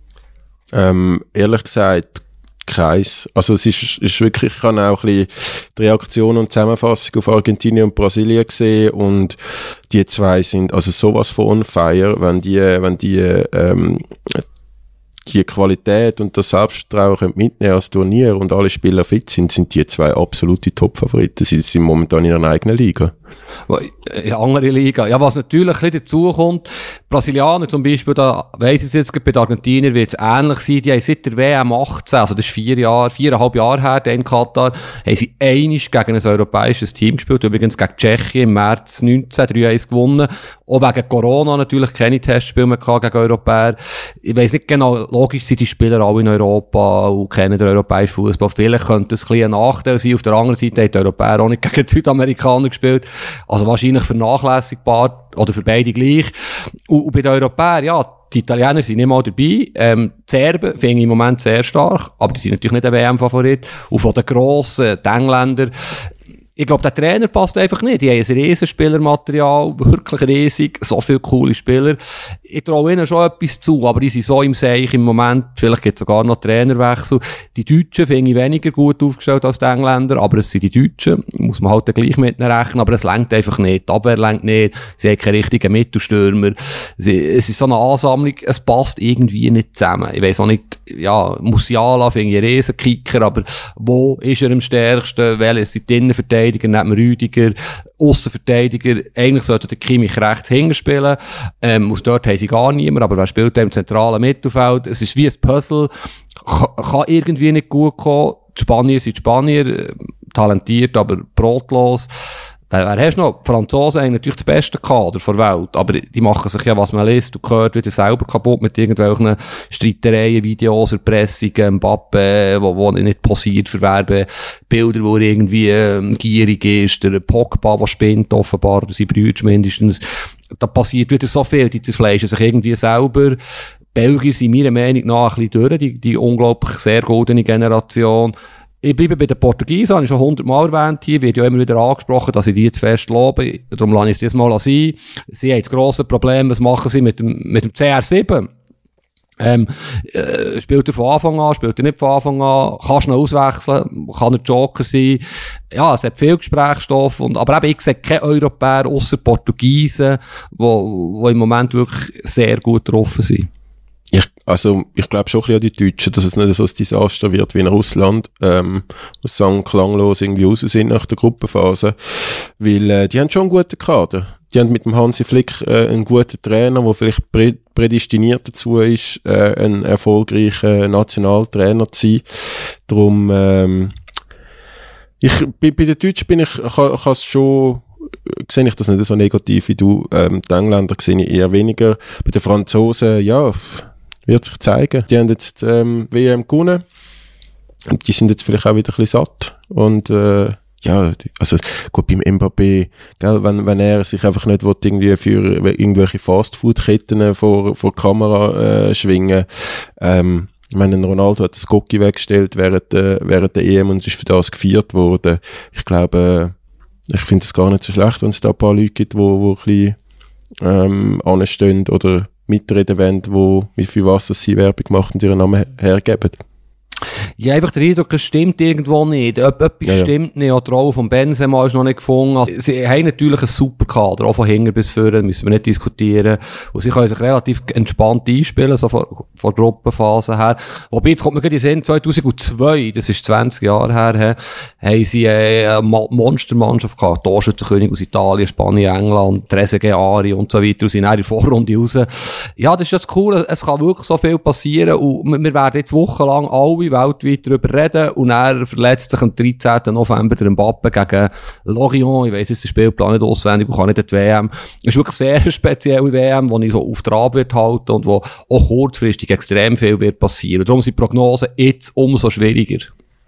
Ähm, ehrlich gesagt, keins. Also es ist, ist wirklich, ich habe auch ein bisschen die Reaktion und Zusammenfassung auf Argentinien und Brasilien gesehen, und die zwei sind also sowas von on fire, wenn die, wenn die, ähm, die Qualität und das Selbstvertrauen mitnehmen als Turnier und alle Spieler fit sind, sind die zwei absolute Top-Favoriten. Sie sind momentan in ihrer eigenen Liga. In andere Liga. Ja, was natürlich ein bisschen dazu kommt, Brasilianer zum Beispiel, da weiss ich es jetzt, bei den Argentiniern wird es ähnlich sein, die haben seit der W M achtzehn, also das ist vier Jahre, viereinhalb Jahre her, in Katar, haben sie einmal gegen ein europäisches Team gespielt, übrigens gegen Tschechien im März neunzehn, drei eins gewonnen, auch wegen Corona natürlich keine Testspiele mehr gehabt gegen Europäer. Ich weiss nicht genau, logisch sind die Spieler alle in Europa und kennen den europäischen Fußball. Vielleicht könnte es ein bisschen ein Nachteil sein. Auf der anderen Seite haben die Europäer auch nicht gegen die Südamerikaner gespielt. Also wahrscheinlich vernachlässigbar oder für beide gleich. Und, und bei den Europäern, ja, die Italiener sind nicht mal dabei. Ähm, die Serben finde ich im Moment sehr stark, aber die sind natürlich nicht der W M-Favorit. Und von den Grossen, die Engländer, ich glaube, der Trainer passt einfach nicht. Die haben ein riesen Spielermaterial, wirklich riesig, so viele coole Spieler. Ich traue ihnen schon etwas zu, aber die sind so im Seich im Moment. Vielleicht gibt es sogar noch Trainerwechsel. Die Deutschen finde ich weniger gut aufgestellt als die Engländer, aber es sind die Deutschen. Muss man halt dann gleich mit ihnen rechnen, aber es lenkt einfach nicht. Die Abwehr lenkt nicht. Sie haben keine richtigen Mittelstürmer. Sie, es ist so eine Ansammlung, es passt irgendwie nicht zusammen. Ich weiss auch nicht, ja, Musiala finde ich ein riesen Kicker, aber wo ist er am stärksten? Welche sind die Innenverteidiger? Neben Rüdiger, Aussenverteidiger, eigentlich sollte der Kimmich rechts hinten spielen, ähm, aus dort haben sie gar niemand, aber wer spielt da im zentralen Mittelfeld? Es ist wie ein Puzzle, Ch- kann irgendwie nicht gut kommen, die Spanier sind die Spanier, talentiert, aber brotlos. Wer, wer hast du noch? Die Franzosen haben natürlich das beste Kader der Welt, aber die machen sich ja, was man liest, und gehört wieder selber kaputt mit irgendwelchen Streitereien, Videos, Erpressungen, Mbappé, wo, wo nicht posiert für Werbebilder, wo er irgendwie ähm, gierig ist, der Pogba, der spinnt offenbar, oder sein Brüder mindestens. Da passiert wieder so viel, die zerfleischen sich irgendwie selber. Belgier sind meiner Meinung nach ein bisschen durch, die, die unglaublich sehr goldene Generation. Ich bleibe bei den Portugiesen, habe ich schon hundertmal erwähnt hier, wird ja immer wieder angesprochen, dass ich die zu fest lobe, darum lasse ich es diesmal sein. Sie haben das grosse Problem, was machen sie mit dem, mit dem C R sieben? Ähm, äh, spielt er von Anfang an, spielt er nicht von Anfang an, kannst du ihn auswechseln, kann er Joker sein. Ja, es hat viel Gesprächsstoff, und, aber eben, ich sehe keine Europäer ausser Portugiesen, wo, wo im Moment wirklich sehr gut getroffen sind. Ich, also, ich glaube schon ein bisschen an die Deutschen, dass es nicht so ein Desaster wird wie in Russland, ähm, was sagen klanglos irgendwie raus sind nach der Gruppenphase. Weil, äh, die haben schon einen guten Kader. Die haben mit dem Hansi Flick, äh, einen guten Trainer, der vielleicht prä- prädestiniert dazu ist, äh, ein erfolgreicher Nationaltrainer zu sein. Darum, ähm, ich, bei, bei den Deutschen bin ich, kann, kann es schon, sehe ich das nicht so negativ wie du. Ähm, die Engländer sehe ich eher weniger. Bei den Franzosen, ja, wird sich zeigen. Die haben jetzt ähm, W M gewonnen. Und die sind jetzt vielleicht auch wieder ein bisschen satt. Und äh, ja, also gut, beim Mbappé, gell, wenn, wenn er sich einfach nicht will, irgendwie für irgendwelche Fastfood-Ketten vor, vor die Kamera äh, schwingen. Ähm, ich meine, Ronaldo hat das Gocki weggestellt während, äh, während der E M und ist für das gefeiert worden. Ich glaube, äh, ich finde es gar nicht so schlecht, wenn es da ein paar Leute gibt, wo, wo ein bisschen ähm, anstehen oder mitreden wollen, wo, mit viel Wasser sie Werbung machen und ihren Namen hergeben. Ja, einfach der Eindruck, es stimmt irgendwo nicht. Etwas ja, ja. stimmt nicht. Auch die Rolle von Benzema ist noch nicht gefunden. Also, sie haben natürlich einen super Kader, auch von hinten bis vorne, müssen wir nicht diskutieren. Und sie können sich relativ entspannt einspielen, so von, von Gruppenphase her. Wobei, jetzt kommt mir gerade in den Sinn, zweitausendzwei, das ist zwanzig Jahre her, haben sie eine Monstermannschaft gehabt. Torschützenkönig aus Italien, Spanien, England, Trezeguet, Ari und so weiter. Und sind dann in der Vorrunde raus. Ja, das ist jetzt cool. Es kann wirklich so viel passieren. Und wir werden jetzt wochenlang alle weltweit darüber reden, und er verletzt sich am dreizehnten November der Mbappé gegen Lorient. Ich weiss jetzt den Spielplan nicht auswendig und kann nicht in die W M. Es ist wirklich eine sehr spezielle W M, die ich so auf Trab wird halten und wo auch kurzfristig extrem viel wird passieren. Darum sind die Prognosen jetzt umso schwieriger.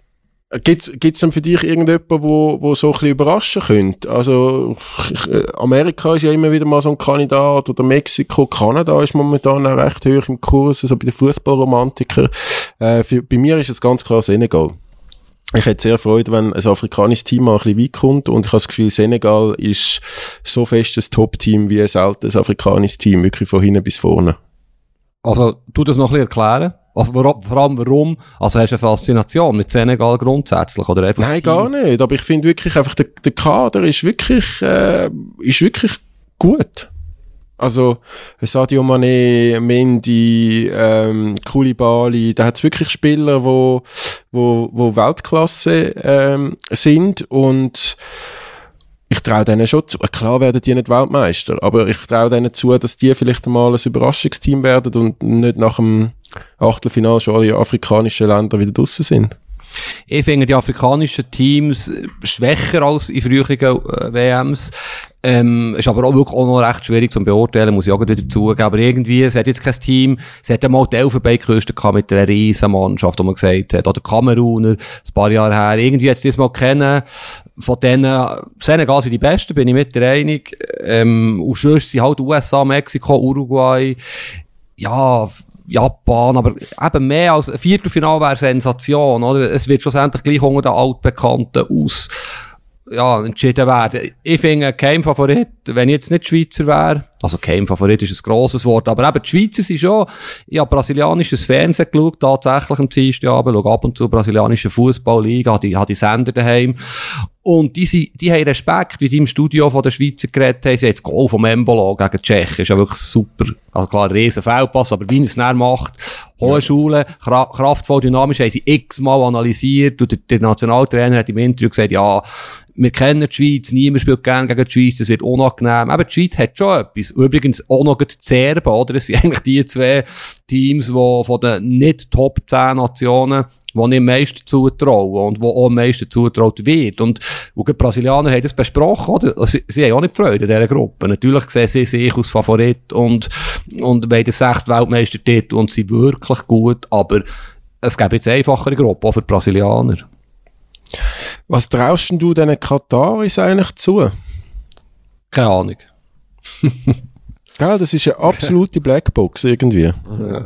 Gibt es denn für dich irgendjemanden, wo, wo so ein bisschen überraschen könnte? Also, Amerika ist ja immer wieder mal so ein Kandidat, oder Mexiko, Kanada ist momentan auch recht hoch im Kurs, also bei den Fußballromantikern. Äh, für, bei mir ist es ganz klar Senegal. Ich hätte sehr Freude, wenn ein afrikanisches Team mal ein bisschen weit kommt, und ich habe das Gefühl, Senegal ist so fest ein Top-Team wie ein altes afrikanisches Team, wirklich von hinten bis vorne. Also, tu das noch ein bisschen erklären? Also, vor allem warum? Also hast du eine Faszination mit Senegal grundsätzlich? Oder einfach Nein, gar nicht. Aber ich finde wirklich einfach, der, der Kader ist wirklich, äh, ist wirklich gut. Also, Sadio Mané, Mendy, ähm, Koulibaly, da hat es wirklich Spieler, wo, wo, wo Weltklasse, ähm, sind, und ich traue denen schon zu. Klar werden die nicht Weltmeister, aber ich traue denen zu, dass die vielleicht einmal ein Überraschungsteam werden und nicht nach dem Achtelfinale schon alle afrikanischen Länder wieder draussen sind. Ich finde die afrikanischen Teams schwächer als in früheren äh, W Ms. Ähm, ist aber auch wirklich auch noch recht schwierig zu beurteilen, muss ich auch wieder dazugeben. Aber irgendwie, es hat jetzt kein Team, es hat einmal die Elfenbeinküste gehabt mit einer riesen Mannschaft, wo man gesagt hat, oder Kameruner, ein paar Jahre her. Irgendwie hat es diesmal kennen, von denen, Senegal sind die Besten, bin ich mit der einig. Ähm, und sonst sind halt U S A, Mexiko, Uruguay, ja, Japan, aber eben mehr als ein Viertelfinale wäre Sensation, oder? Es wird schlussendlich gleich unter den Altbekannten aus, ja, entschieden werden. Ich finde, kein Favorit, wenn ich jetzt nicht Schweizer wäre, also kein Favorit ist ein grosses Wort, aber eben die Schweizer sind schon, ich habe brasilianisches Fernsehen geschaut, tatsächlich am Dienstagabend, schaue ab und zu brasilianische Fußballliga, habe die, habe die Sender daheim. Und die, sind, die haben Respekt, wie die im Studio von der Schweizer geredet haben. Sie haben das Goal vom Embolo gegen die Tschechen. Ist ja wirklich super. Also klar, ein riesen Fehlpass, aber wie er es näher macht. Hohe ja. Schule, Kra- kraftvoll, x-mal haben sie x-mal analysiert. Und der, der Nationaltrainer hat im Interview gesagt, ja, wir kennen die Schweiz, niemand spielt gerne gegen die Schweiz, das wird unangenehm. Aber die Schweiz hat schon etwas. Übrigens auch noch die Serben, oder? Das sind eigentlich die zwei Teams, die von den nicht Top zehn Nationen wo ich am meisten zutraue und wo auch am meisten zutraut wird. Und, und die Brasilianer haben das besprochen, oder? Also, sie, sie haben auch nicht Freude in dieser Gruppe. Natürlich sehen sie sich als Favorit und, und wollen den sechsten Weltmeistertitel und sind wirklich gut, aber es gibt jetzt einfachere Gruppen, auch für die Brasilianer. Was traust denn du diesen Kataris eigentlich zu? Keine Ahnung. Ja, das ist eine absolute Blackbox irgendwie. Ja.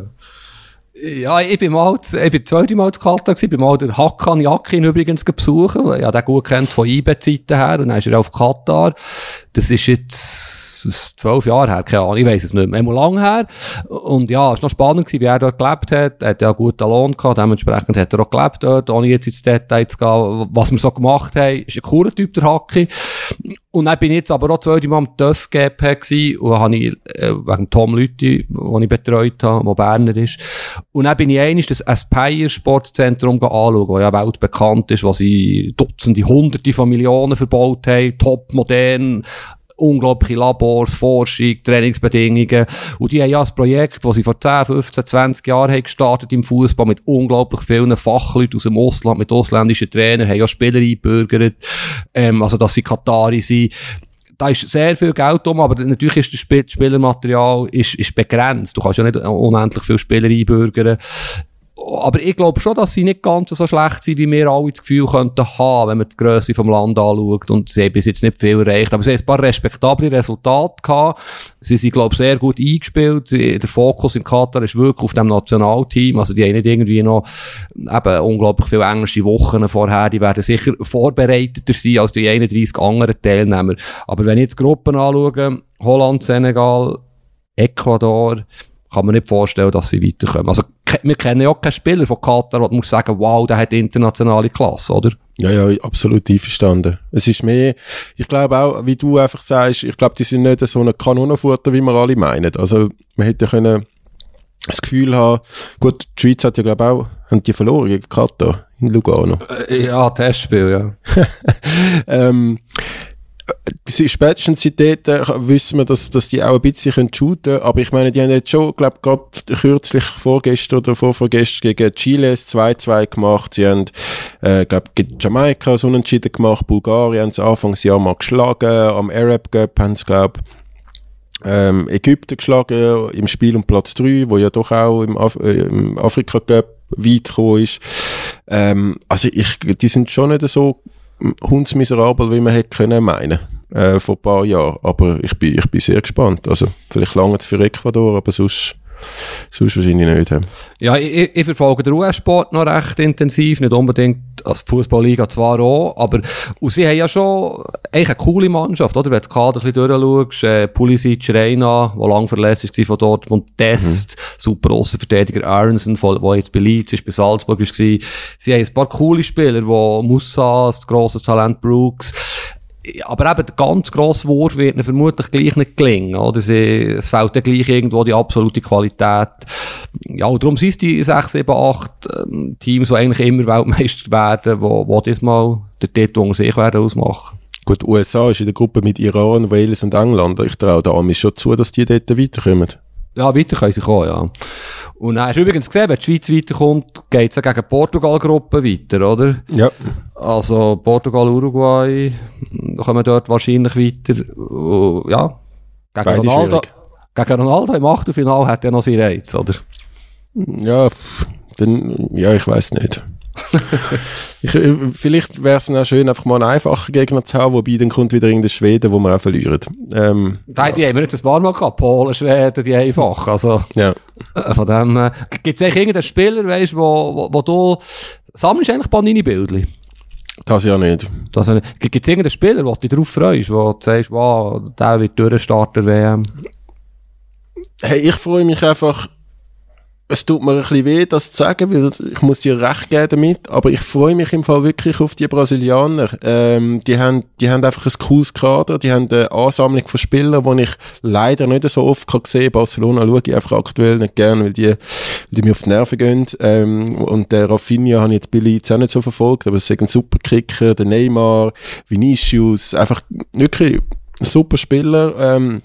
Ja, ich bin mal, ich bin zweite Mal zu Katar gewesen, bin mal der Hakan Yakin übrigens besuchen, weil ich den gut kennt von I B E-Zeiten her, und dann ist er auf Katar. Das ist jetzt zwölf Jahre her, keine Ahnung, ich weiss es nicht mehr, immer lang her. Und ja, es war noch spannend gewesen, wie er dort gelebt hat. Er hat ja einen guten Lohn gehabt, dementsprechend hat er auch gelebt dort, ohne jetzt ins Detail zu gehen, was wir so gemacht haben. Ist ein cooler Typ, der Haki. Und dann bin ich jetzt aber auch zweite Mal am T Ö F G P gewesen, und habe ich, äh, wegen Tom Lüthi, den ich betreut habe, der Berner ist. Und dann bin ich einmal das Aspire Sportzentrum anschauen, das ja weltbekannt ist, was sie Dutzende, Hunderte von Millionen verbaut haben, top modern, unglaubliche Labors, Forschung, Trainingsbedingungen. Und die haben ja ein Projekt, das sie vor zehn, fünfzehn, zwanzig Jahren haben gestartet im Fußball mit unglaublich vielen Fachleuten aus dem Ausland, mit ausländischen Trainern, haben ja Spieler eingebürgert, ähm, also dass sie Katari sind. Da ist sehr viel Geld um, aber natürlich ist das Spiel, Spielermaterial ist, ist begrenzt. Du kannst ja nicht unendlich viele Spieler einbürgern. Aber ich glaube schon, dass sie nicht ganz so schlecht sind, wie wir alle das Gefühl könnten haben, wenn man die Grösse vom Land anschaut. Und sie haben bis jetzt nicht viel erreicht. Aber sie haben ein paar respektable Resultate gehabt. Sie sind, glaube ich, sehr gut eingespielt. Sie, der Fokus in Katar ist wirklich auf dem Nationalteam. Also die haben nicht irgendwie noch eben unglaublich viele englische Wochen vorher. Die werden sicher vorbereiteter sein als die einunddreissig anderen Teilnehmer. Aber wenn ich jetzt Gruppen anschaue, Holland, Senegal, Ecuador, kann man nicht vorstellen, dass sie weiterkommen. Also, wir kennen ja auch keinen Spieler von Katar, wo man muss sagen, wow, der hat internationale Klasse, oder? Ja, ja, absolut einverstanden. Es ist mehr, ich glaube auch, wie du einfach sagst, ich glaube, die sind nicht so eine Kanonenfutter, wie wir alle meinen. Also, man hätte können das Gefühl haben, gut, die Schweiz hat ja, glaube ich, auch, haben die verloren gegen Katar in Lugano. Ja, Testspiel, ja. ähm, spätestens seit dort wissen wir, dass, dass die auch ein bisschen shooten können, aber ich meine, die haben jetzt schon, glaube ich, gerade kürzlich vorgestern oder vorvorgestern gegen Chile das zwei zwei gemacht, sie haben, äh, glaube ich, gegen Jamaika so unentschieden gemacht, Bulgarien haben sie Anfangsjahr mal geschlagen, am Arab Cup haben sie, glaube ich, ähm, Ägypten geschlagen im Spiel um Platz drei, wo ja doch auch im, Af- äh, im Afrika Cup weit gekommen ist. Ähm, also ich, die sind schon nicht so hundsmiserabel, wie man hätte können meinen, äh, vor ein paar Jahren. Aber ich bin, ich bin sehr gespannt. Also, vielleicht lange für Ecuador, aber sonst, sonst wahrscheinlich nicht. He. Ja, ich, ich verfolge den U S-Sport noch recht intensiv, nicht unbedingt als Fußballliga zwar auch, aber, und sie haben ja schon eigentlich eine coole Mannschaft, oder? Wenn du das Kader ein bisschen durchschaust, äh, Pulisic, Reina, der lang verlässlich war von Dortmund, Dest, mhm. super Aussenverteidiger Aronson, der jetzt bei Leeds ist, bei Salzburg war. Sie haben ein paar coole Spieler, wo Moussa, das grosses Talent Brooks, aber eben der ganz grosse Wurf wird ihnen vermutlich gleich nicht gelingen, oder? Sie, es fehlt dann gleich irgendwo die absolute Qualität. Ja, und darum sind es die sechs, sieben, acht ähm, Teams, die eigentlich immer Weltmeister werden, wo, wo diesmal den Titel unter sich werden ausmachen. Gut, U S A ist in der Gruppe mit Iran, Wales und England. Ich traue der Amis schon zu, dass die dort weiterkommen. Ja, weiter können sie kommen, ja. Und dann hast du übrigens gesehen, wenn die Schweiz weiterkommt, geht es ja gegen Portugal-Gruppe weiter, oder? Ja. Also Portugal, Uruguay, kommen dort wahrscheinlich weiter. Uh, ja. Gegen Beide Ronaldo, schwierig. gegen Ronaldo im Achtelfinale hat er noch seinen Reiz, oder? Ja, pff, dann, ja, ich weiss nicht. ich, vielleicht wäre es auch schön, einfach mal einen einfachen Gegner zu haben, wobei dann kommt wieder irgendein Schweden, wo wir auch verlieren. Ähm, die, ja. die haben wir jetzt ein paar Mal gehabt, Polen, Schweden, die einfach, also, ja. Von dem, äh, gibt es eigentlich irgendeinen Spieler, weißt, wo, wo, wo du, sammelst eigentlich Panini-Bildchen? Das ja nicht. Das, gibt es irgendeinen Spieler, wo du dich drauf freust, wo du sagst, wow, der wird durchstarten W M? Hey, ich freue mich einfach, es tut mir ein bisschen weh, das zu sagen, weil ich muss dir recht geben damit, aber ich freue mich im Fall wirklich auf die Brasilianer. Ähm, die haben, die haben einfach ein cooles Kader, die haben eine Ansammlung von Spielern, die ich leider nicht so oft kann sehen. Barcelona schaue ich einfach aktuell nicht gern, weil die, weil die mir auf die Nerven gehen. Ähm, und der Rafinha habe ich jetzt Billy jetzt auch nicht so verfolgt, aber es ist ein super Kicker, der Neymar, Vinicius, einfach wirklich ein super Spieler, ähm,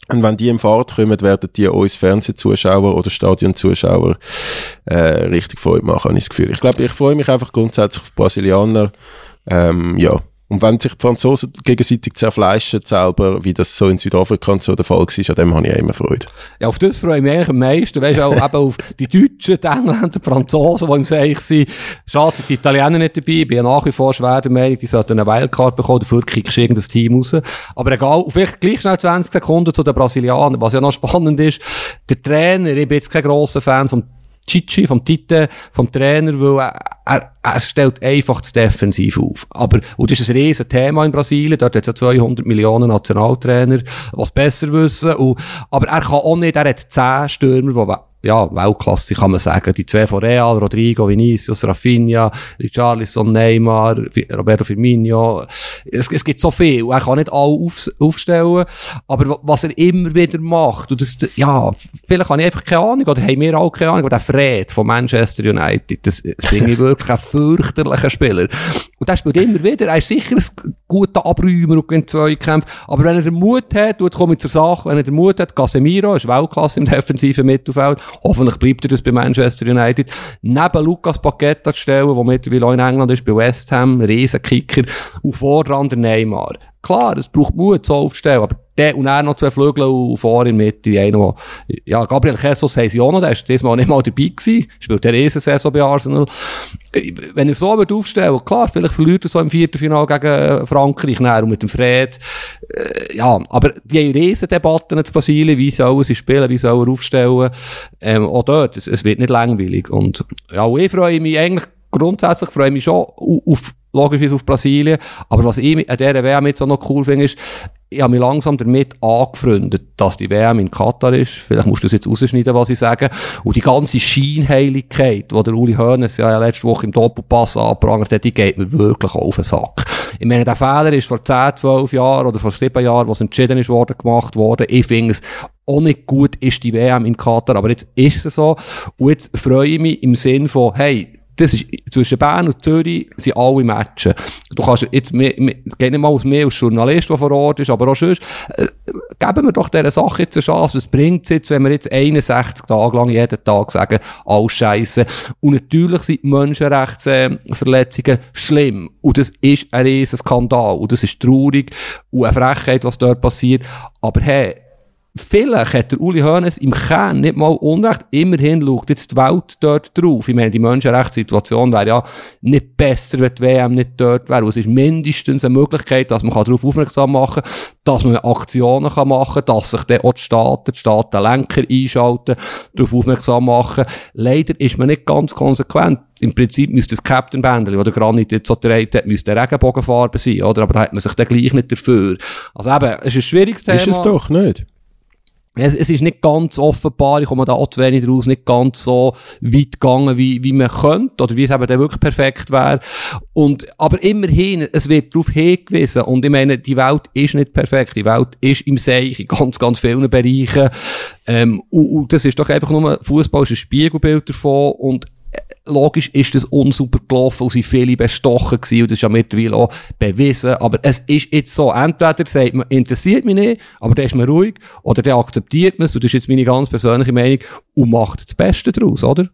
Und wenn die in Fahrt kommen, werden die uns Fernsehzuschauer oder Stadionzuschauer äh, richtig Freude machen, habe ich das Gefühl. Ich glaube, ich freue mich einfach grundsätzlich auf Brasilianer. Ähm, ja. Und wenn sich die Franzosen gegenseitig zerfleischen selber, wie das so in Südafrika und so der Fall war, an dem habe ich auch immer Freude. Ja, auf das freue ich mich eigentlich am meisten. Weißt du, auch eben auf die Deutschen, die Engländer, die Franzosen, die im Seich sind. Schade, die Italiener nicht dabei. Ich bin ja nach wie vor schwer der Meinung, die sollten eine Wildcard bekommen, dafür kriegst du irgendein Team raus. Aber egal, vielleicht gleich schnell zwanzig Sekunden zu den Brasilianern. Was ja noch spannend ist, der Trainer, ich bin jetzt kein grosser Fan vom Chichi, vom Tite, vom Trainer, weil er, er, er stellt einfach das Defensiv auf. Aber, und das ist ein riesen Thema in Brasilien, dort hat es ja zweihundert Millionen Nationaltrainer, was besser wissen, und, aber er kann auch nicht, er hat zehn Stürmer, die ja, Weltklasse kann man sagen. Die zwei von Real, Rodrigo, Vinicius, Rafinha, Richarlison, Neymar, Roberto Firmino. Es, es gibt so viel. Er kann nicht alle auf, aufstellen. Aber was er immer wieder macht, und das, ja, vielleicht habe ich einfach keine Ahnung, oder haben wir auch keine Ahnung, aber der Fred von Manchester United, das, das finde ich wirklich ein fürchterlicher Spieler. Und der spielt immer wieder. Er ist sicher ein guter Abräumer und gewinnt Zweikämpfe. Aber wenn er den Mut hat, und jetzt komme ich zur Sache, wenn er den Mut hat, Casemiro ist Weltklasse im defensiven Mittelfeld. Hoffentlich bleibt er das bei Manchester United. Neben Lucas Paqueta zu stellen, der mittlerweile auch in England ist, bei West Ham, Riesenkicker, und voran der Neymar. Klar, es braucht Mut, so aufzustellen, aber der und er noch zwei Flügel und vor in der Mitte, einer, wo, ja, Gabriel Jesus haben sie auch noch, der ist diesmal nicht mal dabei gewesen, spielt der Riesensaison bei Arsenal. Wenn er so aufstellen will, klar, vielleicht verliert er so im Viertelfinale gegen Frankreich, näher, und mit dem Fred, äh, ja, aber die haben Riesendebatten zu Brasilien, wie sollen sie spielen, wie sollen sie aufstellen, ähm, auch dort, es, es wird nicht langweilig, und, ja, und ich freue mich eigentlich, grundsätzlich freue ich mich schon auf, logischerweise auf Brasilien, aber was ich an dieser W M jetzt auch noch cool finde, ist, ich habe mich langsam damit angefreundet, dass die W M in Katar ist. Vielleicht musst du das jetzt rausschneiden, was ich sage. Und die ganze Scheinheiligkeit, die der Uli Hoeneß ja letzte Woche im Doppelpass angeprangert hat, die geht mir wirklich auf den Sack. Ich meine, der Fehler ist vor zehn, zwölf Jahren oder vor sieben Jahren, was entschieden ist worden, gemacht worden. Ich finde es auch nicht gut, ist die W M in Katar, aber jetzt ist es so. Und jetzt freue ich mich im Sinn von, hey, das ist, zwischen Bern und Zürich sind alle Matchen. Du kannst jetzt, mehr, mehr, geht nicht mal aus mehr als Journalist, der vor Ort ist, aber auch sonst, äh, geben wir doch dieser Sache jetzt eine Chance. Was bringt es jetzt, wenn wir jetzt einundsechzig Tage lang jeden Tag sagen, alles Scheisse. Und natürlich sind die Menschenrechtsverletzungen schlimm. Und das ist ein riesen Skandal. Und das ist traurig und eine Frechheit, was dort passiert. Aber hey, vielleicht hat der Uli Hoeneß im Kern nicht mal Unrecht. Immerhin schaut jetzt die Welt dort drauf. Ich meine, die Menschenrechtssituation wäre ja nicht besser, wenn die W M nicht dort wäre. Es ist mindestens eine Möglichkeit, dass man darauf aufmerksam machen kann, dass man Aktionen kann machen kann, dass sich dann auch die Staaten, die Staatenlenker einschalten, darauf aufmerksam machen. Leider ist man nicht ganz konsequent. Im Prinzip müsste das Captain-Bändchen, das der Granit jetzt so gedreht hat, müsste eine Regenbogenfarbe sein, oder? Aber da hat man sich dann gleich nicht dafür. Also eben, es ist ein schwieriges Thema. Ist es doch nicht? Es, es ist nicht ganz offenbar, ich komme da auch zu wenig raus, nicht ganz so weit gegangen, wie, wie man könnte, oder wie es eben dann wirklich perfekt wäre. Und, aber immerhin, es wird darauf hingewiesen, und ich meine, die Welt ist nicht perfekt, die Welt ist im Seich, in ganz, ganz vielen Bereichen, ähm, und, und das ist doch einfach nur, Fußball ist ein Spiegelbild davon, und logisch ist das unsauber gelaufen und sind viele bestochen gewesen, und das ist ja mittlerweile auch bewiesen, aber es ist jetzt so, entweder sagt man, interessiert mich nicht, aber dann ist man ruhig, oder dann akzeptiert man es, und das ist jetzt meine ganz persönliche Meinung, und macht das Beste daraus, oder?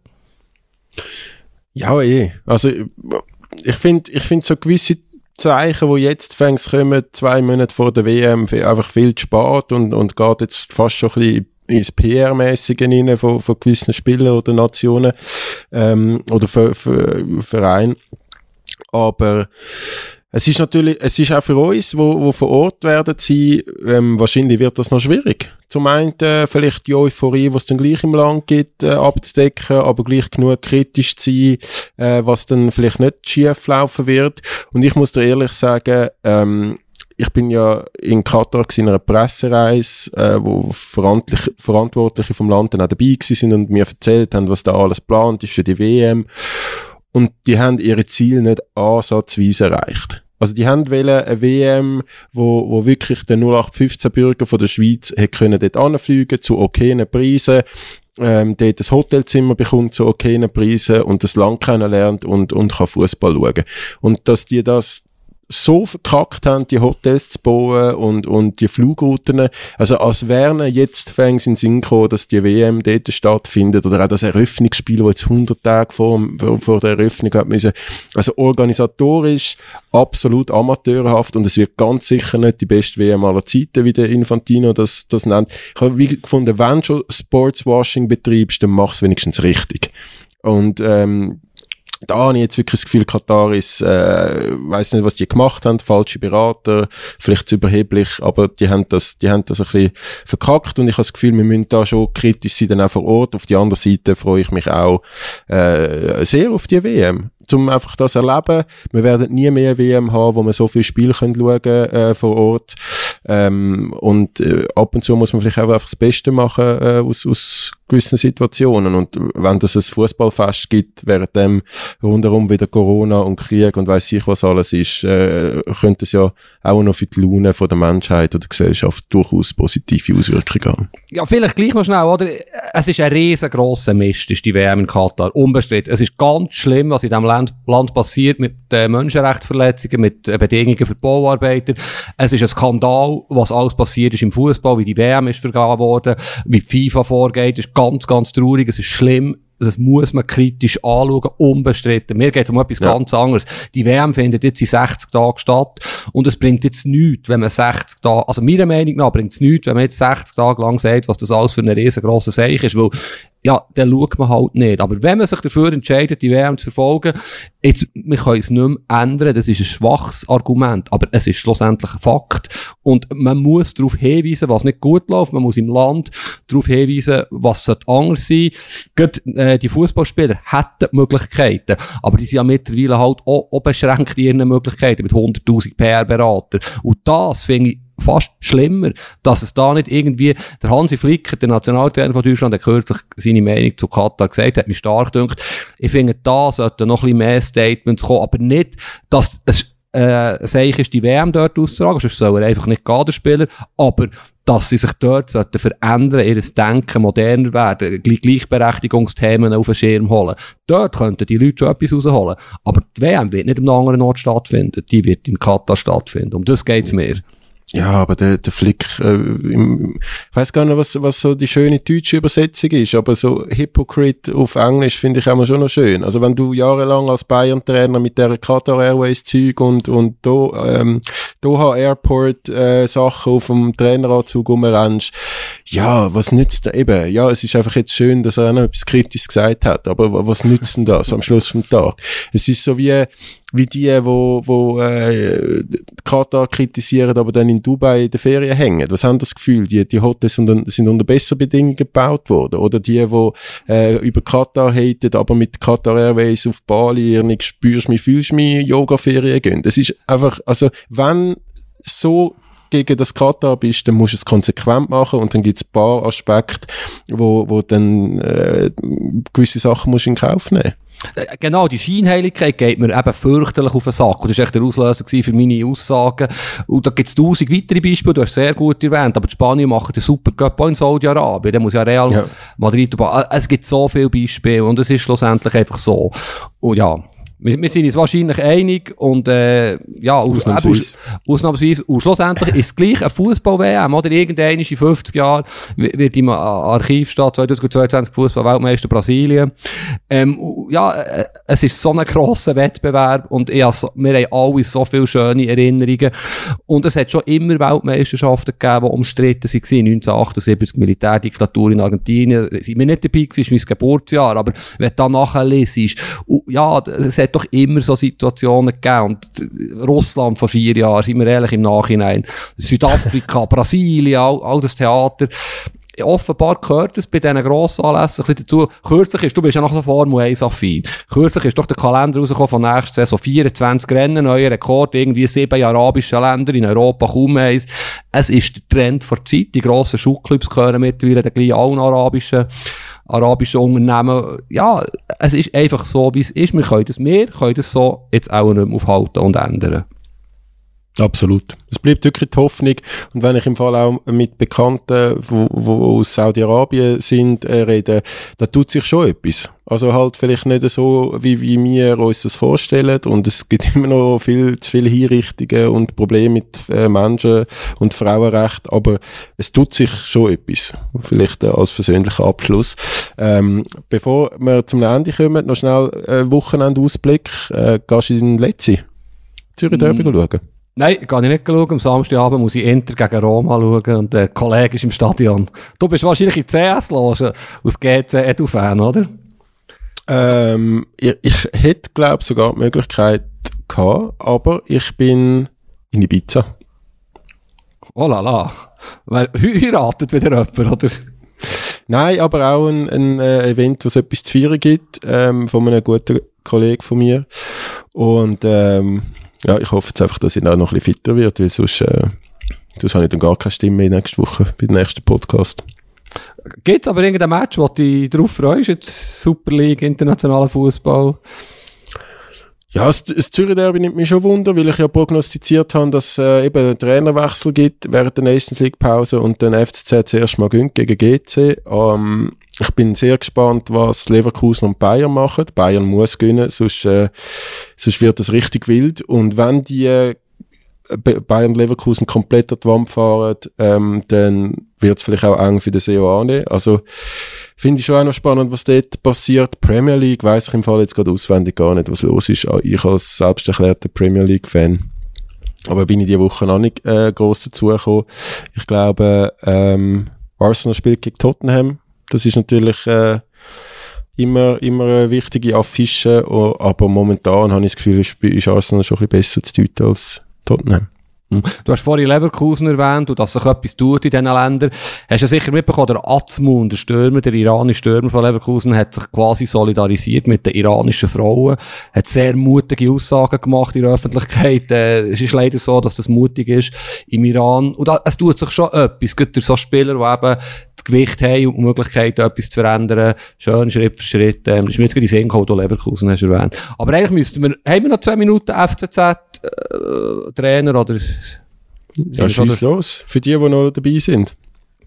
Ja, eh. Also, ich finde, ich finde so gewisse Zeichen, die jetzt fängst kommen, zwei Monate vor der W M, einfach viel zu spät, und, und geht jetzt fast schon ein bisschen ins P R-mäßige rein von, von gewissen Spielern oder Nationen ähm, oder für, für Vereine. Aber es ist natürlich, es ist auch für uns, wo, wo vor Ort werden sein, ähm, wahrscheinlich wird das noch schwierig. Zum einen äh, vielleicht die Euphorie, die es dann gleich im Land gibt, äh, abzudecken, aber gleich genug kritisch zu sein, äh, was dann vielleicht nicht schief laufen wird. Und ich muss dir ehrlich sagen, ähm, ich bin ja in Katar in einer Pressereise, äh, wo Verantwortliche vom Land dann auch dabei gewesen sind und mir erzählt haben, was da alles geplant ist für die W M. Und die haben ihre Ziele nicht ansatzweise erreicht. Also die haben wollen eine W M, wo, wo wirklich der null acht fünfzehn Bürger von der Schweiz hätte können dort anfliegen zu okayen Preisen, ähm, dort ein Hotelzimmer bekommt zu okayen Preisen und das Land kennenlernt und, und kann Fußball schauen. Und dass die das so verkackt haben, die Hotels zu bauen und, und die Flugrouten. Also als wären jetzt fängt in den Sinn gekommen, dass die W M dort stattfindet oder auch das Eröffnungsspiel, das jetzt hundert Tage vor, vor der Eröffnung hat müssen. Also organisatorisch absolut amateurhaft und es wird ganz sicher nicht die beste W M aller Zeiten, wie der Infantino das, das nennt. Ich habe wie gefunden, wenn du schon Sportswashing betreibst, dann mach es wenigstens richtig. Und ähm, da habe ich jetzt wirklich das Gefühl, Katar ist, äh, weiss nicht, was die gemacht haben, falsche Berater, vielleicht zu überheblich, aber die haben das, die haben das ein bisschen verkackt und ich habe das Gefühl, wir müssen da schon kritisch sein, dann auch vor Ort. Auf die andere Seite freue ich mich auch äh, sehr auf die W M. Um einfach das erleben. Wir werden nie mehr W M haben, wo wir so viele Spiele können schauen äh, vor Ort. Ähm, und äh, ab und zu muss man vielleicht auch einfach das Beste machen äh, aus, aus gewissen Situationen. Und wenn das ein Fußballfest gibt, während dem rundherum wieder Corona und Krieg und weiss ich was alles ist, äh, könnte es ja auch noch für die Laune von der Menschheit oder der Gesellschaft durchaus positive Auswirkungen haben. Ja, vielleicht gleich noch schnell, oder? Es ist ein riesengroßer Mist, ist die W M in Katar. Unbestritten. Es ist ganz schlimm, was in diesem Land, Land passiert mit äh, Menschenrechtsverletzungen, mit äh, Bedingungen für die Bauarbeiter. Es ist ein Skandal, was alles passiert ist im Fußball, wie die W M ist vergeben worden, wie die FIFA vorgeht. Es ist ganz, ganz traurig. Es ist schlimm. Das muss man kritisch anschauen, unbestritten. Mir geht es um etwas ja. ganz anderes. Die W M findet jetzt in sechzig Tagen statt und es bringt jetzt nichts, wenn man sechzig Tage, also meiner Meinung nach bringt es nichts, wenn man jetzt sechzig Tage lang sagt, was das alles für eine riesengroße Sache ist, weil ja, dann schaut man halt nicht. Aber wenn man sich dafür entscheidet, die W M zu verfolgen, jetzt, wir können es nicht mehr ändern, das ist ein schwaches Argument, aber es ist schlussendlich ein Fakt. Und man muss darauf hinweisen, was nicht gut läuft, man muss im Land darauf hinweisen, was anders sein sollte. Äh, die Fußballspieler hätten Möglichkeiten, aber die sind ja mittlerweile halt auch, auch beschränkt in ihren Möglichkeiten mit hunderttausend P R-Beratern. Und das finde ich fast schlimmer, dass es da nicht irgendwie, der Hansi Flick, der Nationaltrainer von Deutschland, hat kürzlich seine Meinung zu Katar gesagt, hat mich stark gedacht. Ich finde, da sollten noch ein bisschen mehr Statements kommen, aber nicht, dass es äh, Seich ist, die W M dort auszutragen, sonst soll er einfach nicht gehen, der Spieler, aber dass sie sich dort sollten verändern, ihr Denken moderner werden, Gleichberechtigungsthemen auf den Schirm holen. Dort könnten die Leute schon etwas rausholen. Aber die W M wird nicht an einem anderen Ort stattfinden, die wird in Katar stattfinden. Um das geht's mir. Ja, aber der, der Flick, äh, im, ich weiss gar nicht, was, was so die schöne deutsche Übersetzung ist, aber so Hypocrite auf Englisch finde ich immer schon noch schön. Also wenn du jahrelang als Bayern-Trainer mit der Qatar Airways Zeug und, und Do, ähm, Doha Airport äh, Sachen auf dem Traineranzug rumrennst, ja, was nützt da eben? Ja, es ist einfach jetzt schön, dass er auch noch etwas Kritisches gesagt hat, aber was nützt denn das am Schluss vom Tag? Es ist so wie, wie die, wo, wo, äh, Katar kritisieren, aber dann in Dubai in der Ferien hängen. Was haben das Gefühl? Die, die Hotels sind, sind unter besseren Bedingungen gebaut worden. Oder die, die, äh, über Katar haten, aber mit Qatar Airways auf Bali, ihr nicht spürst mich, fühlst mich, Yoga-Ferien gehen. Das ist einfach, also, wenn so gegen das Katar bist, dann musst du es konsequent machen und dann gibt es ein paar Aspekte, wo, wo dann, äh, gewisse Sachen musst du in Kauf nehmen. Genau, die Scheinheiligkeit geht mir eben fürchterlich auf den Sack. Und das war echt der Auslöser für meine Aussagen. Und da gibt es tausend weitere Beispiele, du hast sehr gut erwähnt, aber die Spanier machen den Supercup auch in Saudi-Arabien. Da muss ja Real ja. Madrid, es gibt so viele Beispiele und es ist schlussendlich einfach so. Und ja, Wir, wir sind uns wahrscheinlich einig und äh, ja, ausnahmsweise. Ausnahmsweise. Und schlussendlich ist es gleich eine Fußball-W M, oder? Irgendwann in fünfzig Jahren wird im Archiv stehen, zweitausendzweiundzwanzig Fußball-Weltmeister Brasilien. Ähm, ja, äh, es ist so ein grosser Wettbewerb und ich also, wir haben alle so viele schöne Erinnerungen. Und es hat schon immer Weltmeisterschaften gegeben, die umstritten waren. neunzehnhundertachtundsiebzig Militärdiktatur in Argentinien. Sind wir nicht dabei gewesen, ist mein Geburtsjahr, aber wenn du da nachliest, ja, es hat doch immer so Situationen gegeben. Und Russland vor vier Jahren, sind wir ehrlich im Nachhinein, Südafrika, Brasilien, all, all das Theater. Offenbar gehört es bei diesen Grossanlässen ein bisschen dazu. Kürzlich ist, du bist ja noch so Formel eins affin. Kürzlich ist doch der Kalender rausgekommen von nächster Saison, vierundzwanzig Rennen, neuer Rekord, irgendwie sieben arabische Länder, in Europa kaum eins. Es ist der Trend vor Zeit. Die grossen Schuhclubs gehören mittlerweile den gleich allen arabischen, arabischen Unternehmen. Ja, es ist einfach so, wie es ist. Wir können das, wir können das so jetzt auch nicht mehr aufhalten und ändern. Absolut. Es bleibt wirklich die Hoffnung. Und wenn ich im Fall auch mit Bekannten, wo, wo aus Saudi-Arabien sind, äh, rede, da tut sich schon etwas. Also halt vielleicht nicht so, wie, wie wir uns das vorstellen. Und es gibt immer noch viel zu viele Hinrichtungen und Probleme mit äh, Menschen und Frauenrechten. Aber es tut sich schon etwas. Vielleicht äh, als versöhnlicher Abschluss. Ähm, bevor wir zum Ende kommen, noch schnell äh, Wochenendausblick. Äh, gehst du in den letzten Zürich Derby mm. schauen? Nein, kann ich nicht schauen. Am Samstagabend muss ich Inter gegen Roma schauen und der Kollege ist im Stadion. Du bist wahrscheinlich in C S-Loge aus G C Edu-Fan, oder? Ähm, ich, ich hätte, glaube ich, sogar die Möglichkeit gehabt, aber ich bin in Ibiza. Oh la la. Wer heiratet wieder jemand, oder? Nein, aber auch ein, ein äh, Event, wo es etwas zu feiern gibt, ähm, von einem guten Kollegen von mir. Und ähm, ja, ich hoffe jetzt einfach, dass ich auch noch ein bisschen fitter wird, weil sonst, äh, sonst habe ich dann gar keine Stimme mehr nächste Woche bei dem nächsten Podcast. Gibt es aber irgendein Match, wo du dich darauf freust, jetzt Super League, internationaler Fußball? Ja, das, das Zürich Derby nimmt mich schon Wunder, weil ich ja prognostiziert habe, dass äh, eben einen Trainerwechsel gibt während der Nations League Pause und dann F C Z zuerst mal gönnt gegen G C. Ähm, ich bin sehr gespannt, was Leverkusen und Bayern machen. Bayern muss gewinnen, sonst, äh, sonst wird das richtig wild. Und wenn die äh, Bayern und Leverkusen komplett an die Wand fahren, ähm, dann wird es vielleicht auch eng für den Seoane. Also finde ich schon auch noch spannend, was dort passiert. Premier League weiss ich im Fall jetzt gerade auswendig gar nicht, was los ist. Ich als selbsterklärter Premier League-Fan. Aber bin ich diese Woche noch nicht äh, gross dazugekommen. Ich glaube, ähm, Arsenal spielt gegen Tottenham. Das ist natürlich äh, immer, immer eine wichtige Affische, aber momentan habe ich das Gefühl, ist, ist Arsenal schon ein bisschen besser zu deuten als Tottenham. Du hast vorhin Leverkusen erwähnt und dass sich etwas tut in diesen Ländern. Hast du sicher mitbekommen, der Azmoun, der Stürmer, der iranische Stürmer von Leverkusen, hat sich quasi solidarisiert mit den iranischen Frauen, hat sehr mutige Aussagen gemacht in der Öffentlichkeit. Äh, es ist leider so, dass das mutig ist im Iran. Und da, es tut sich schon etwas. Es gibt so Spieler, die eben das Gewicht haben und die Möglichkeit, etwas zu verändern. Schön, Schritt für Schritt. Ähm, das ist mir jetzt gerade in den Sinn gekommen, du Leverkusen hast erwähnt. Aber eigentlich müssten wir, haben wir noch zwei Minuten F C Z äh, Trainer oder? Ja, schieß los. Für die, die noch dabei sind.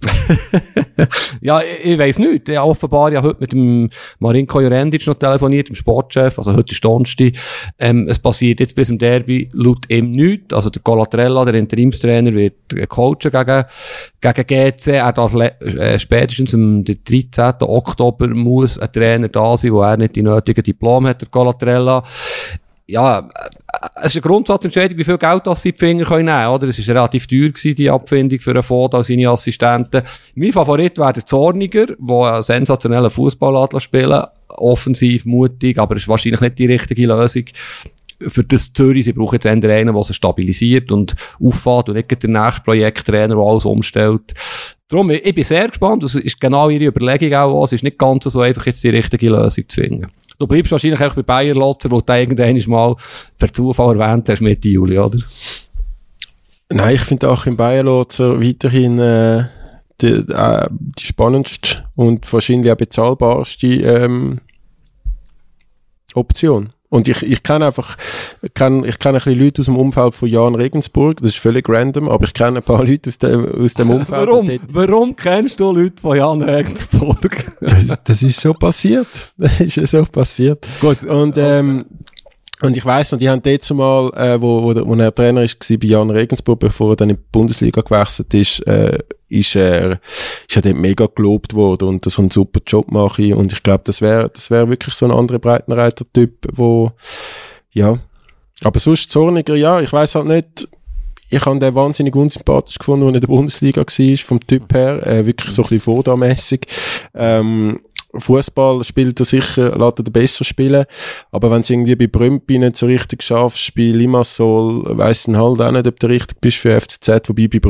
Ja, ich, ich weiss nicht. Ich habe offenbar ja heute mit dem Marinko Jurendic noch telefoniert, dem Sportchef, also heute ist Donnerstag. Ähm, es passiert jetzt bis zum Derby laut ihm nichts. Also der Colatrella, der Interimstrainer, wird coachen gegen, gegen G C. Er darf äh, spätestens am dreizehnten Oktober muss ein Trainer da sein, wo er nicht die nötigen Diplome hat, der Colatrella. Ja, es ist eine Grundsatzentscheidung, wie viel Geld das sie die Finger nehmen können, oder? Es war relativ teuer gewesen, die Abfindung für einen Foto als seine Assistenten. Mein Favorit wäre der Zorniger, der einen sensationellen Fußball spielen, offensiv, mutig, aber es ist wahrscheinlich nicht die richtige Lösung für das Zürich. Sie brauchen jetzt eher einen, der sich stabilisiert und auffährt und nicht der nächste Projekttrainer, der alles umstellt. Darum, ich bin sehr gespannt, das ist genau ihre Überlegung auch, es ist nicht ganz so einfach, jetzt die richtige Lösung zu finden. Du bleibst wahrscheinlich auch bei Bayer Lotzer, wo du irgendwann mal per Zufall erwähnt hast, Mitte Juli, oder? Nein, ich finde auch im Bayer Lotzer weiterhin äh, die, äh, die spannendste und wahrscheinlich auch bezahlbarste ähm, Option. Und ich, ich kenne einfach, kenn, ich kenne ein bisschen Leute aus dem Umfeld von Jan Regensburg, das ist völlig random, aber ich kenne ein paar Leute aus dem, aus dem Umfeld. Warum? Warum kennst du Leute von Jan Regensburg? das, das ist so passiert. Das ist so passiert. Gut. Und, ähm, und ich weiss noch, die haben dort mal, äh, wo, wo, wo er Trainer ist, war bei Jan Regensburg, bevor er dann in die Bundesliga gewechselt ist, äh, ist er, ist er dort mega gelobt worden und dass er einen super Job mache. Und ich glaube, das wäre, das wäre wirklich so ein anderer Breitenreiter-Typ, wo, ja. Aber sonst Zorniger, ja, ich weiss halt nicht, ich habe den wahnsinnig unsympathisch gefunden, als er in der Bundesliga war, vom Typ her, äh, wirklich so ein bisschen Voda-mässig. Ähm, Fußball spielt er sicher, lässt er besser spielen, aber wenn es irgendwie bei Brümpi nicht so richtig schaffst, bei Limassol, weiss dann halt auch nicht, ob du richtig bist für F C Z, wobei bei Brümpi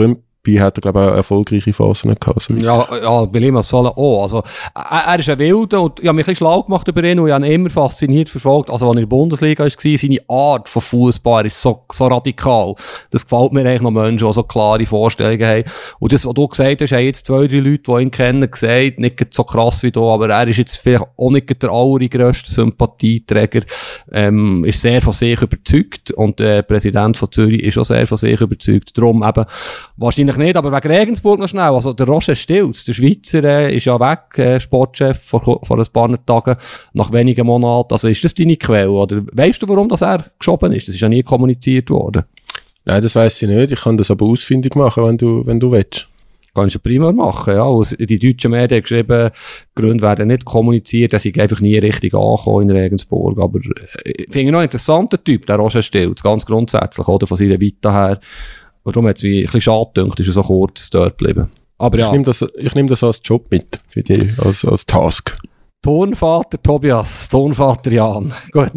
dabei hat er, glaube ich, auch erfolgreiche Phasen gehabt. So ja, ja, bei Limassol auch. Also, er, er ist ein Wilder und ich habe mich ein bisschen schlau gemacht über ihn und ich habe ihn immer fasziniert verfolgt. Also, als er in der Bundesliga war, seine Art von Fußball ist so, so radikal. Das gefällt mir eigentlich noch Menschen, die so klare Vorstellungen haben. Und das, was du gesagt hast, haben jetzt zwei, drei Leute, die ihn kennen, gesagt, nicht so krass wie du, aber er ist jetzt vielleicht auch nicht der allergrösste Sympathieträger, ähm, ist sehr von sich überzeugt und der Präsident von Zürich ist auch sehr von sich überzeugt. Darum eben, wahrscheinlich nicht, aber wegen Regensburg noch schnell. Also, der Roger Stilz, der Schweizer, äh, ist ja weg, äh, Sportchef vor, vor ein paar Tagen, nach wenigen Monaten. Also, ist das deine Quelle, oder? Weißt du, warum das er geschoben ist? Das ist ja nie kommuniziert worden. Nein, das weiss ich nicht. Ich kann das aber ausfindig machen, wenn du, wenn du willst. Kannst du prima machen, ja. Und die deutschen Medien haben geschrieben, die Gründe werden nicht kommuniziert, er sei einfach nie richtig angekommen in Regensburg. Aber ich finde ihn noch einen interessanten Typ, der Roger Stilz, ganz grundsätzlich, oder? Von seiner Vita her. Und darum hat es mich ein bisschen schade gedacht, ist er so kurz dort geblieben. Aber ja. Ich nehme das, ich nehm das als Job mit, für die, als, als Task. Tonvater Tobias, Tonvater Jan. Gut.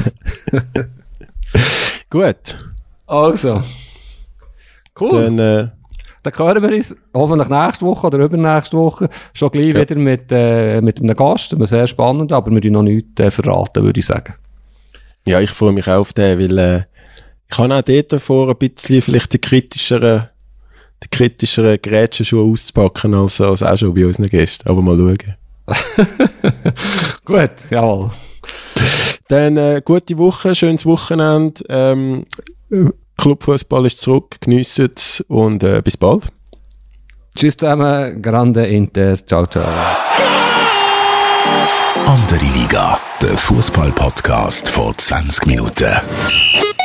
Gut. Also. Cool. Dann, äh, Dann hören wir uns hoffentlich nächste Woche oder übernächste Woche schon gleich ja. wieder mit, äh, mit einem Gast. Einem sehr spannend, aber wir dürfen noch nichts äh, verraten, würde ich sagen. Ja, ich freue mich auch auf den, weil äh, ich habe auch dort davor ein bisschen vielleicht die kritischeren, die kritischeren Grätschenschuhe auszupacken als, als auch schon bei unseren Gästen. Aber mal schauen. Gut, jawohl. Dann äh, gute Woche, schönes Wochenende. Ähm, Clubfußball ist zurück, geniessen es und äh, bis bald. Tschüss zusammen, Grande Inter, ciao, ciao. Andere Liga, der Fußball-Podcast vor zwanzig Minuten.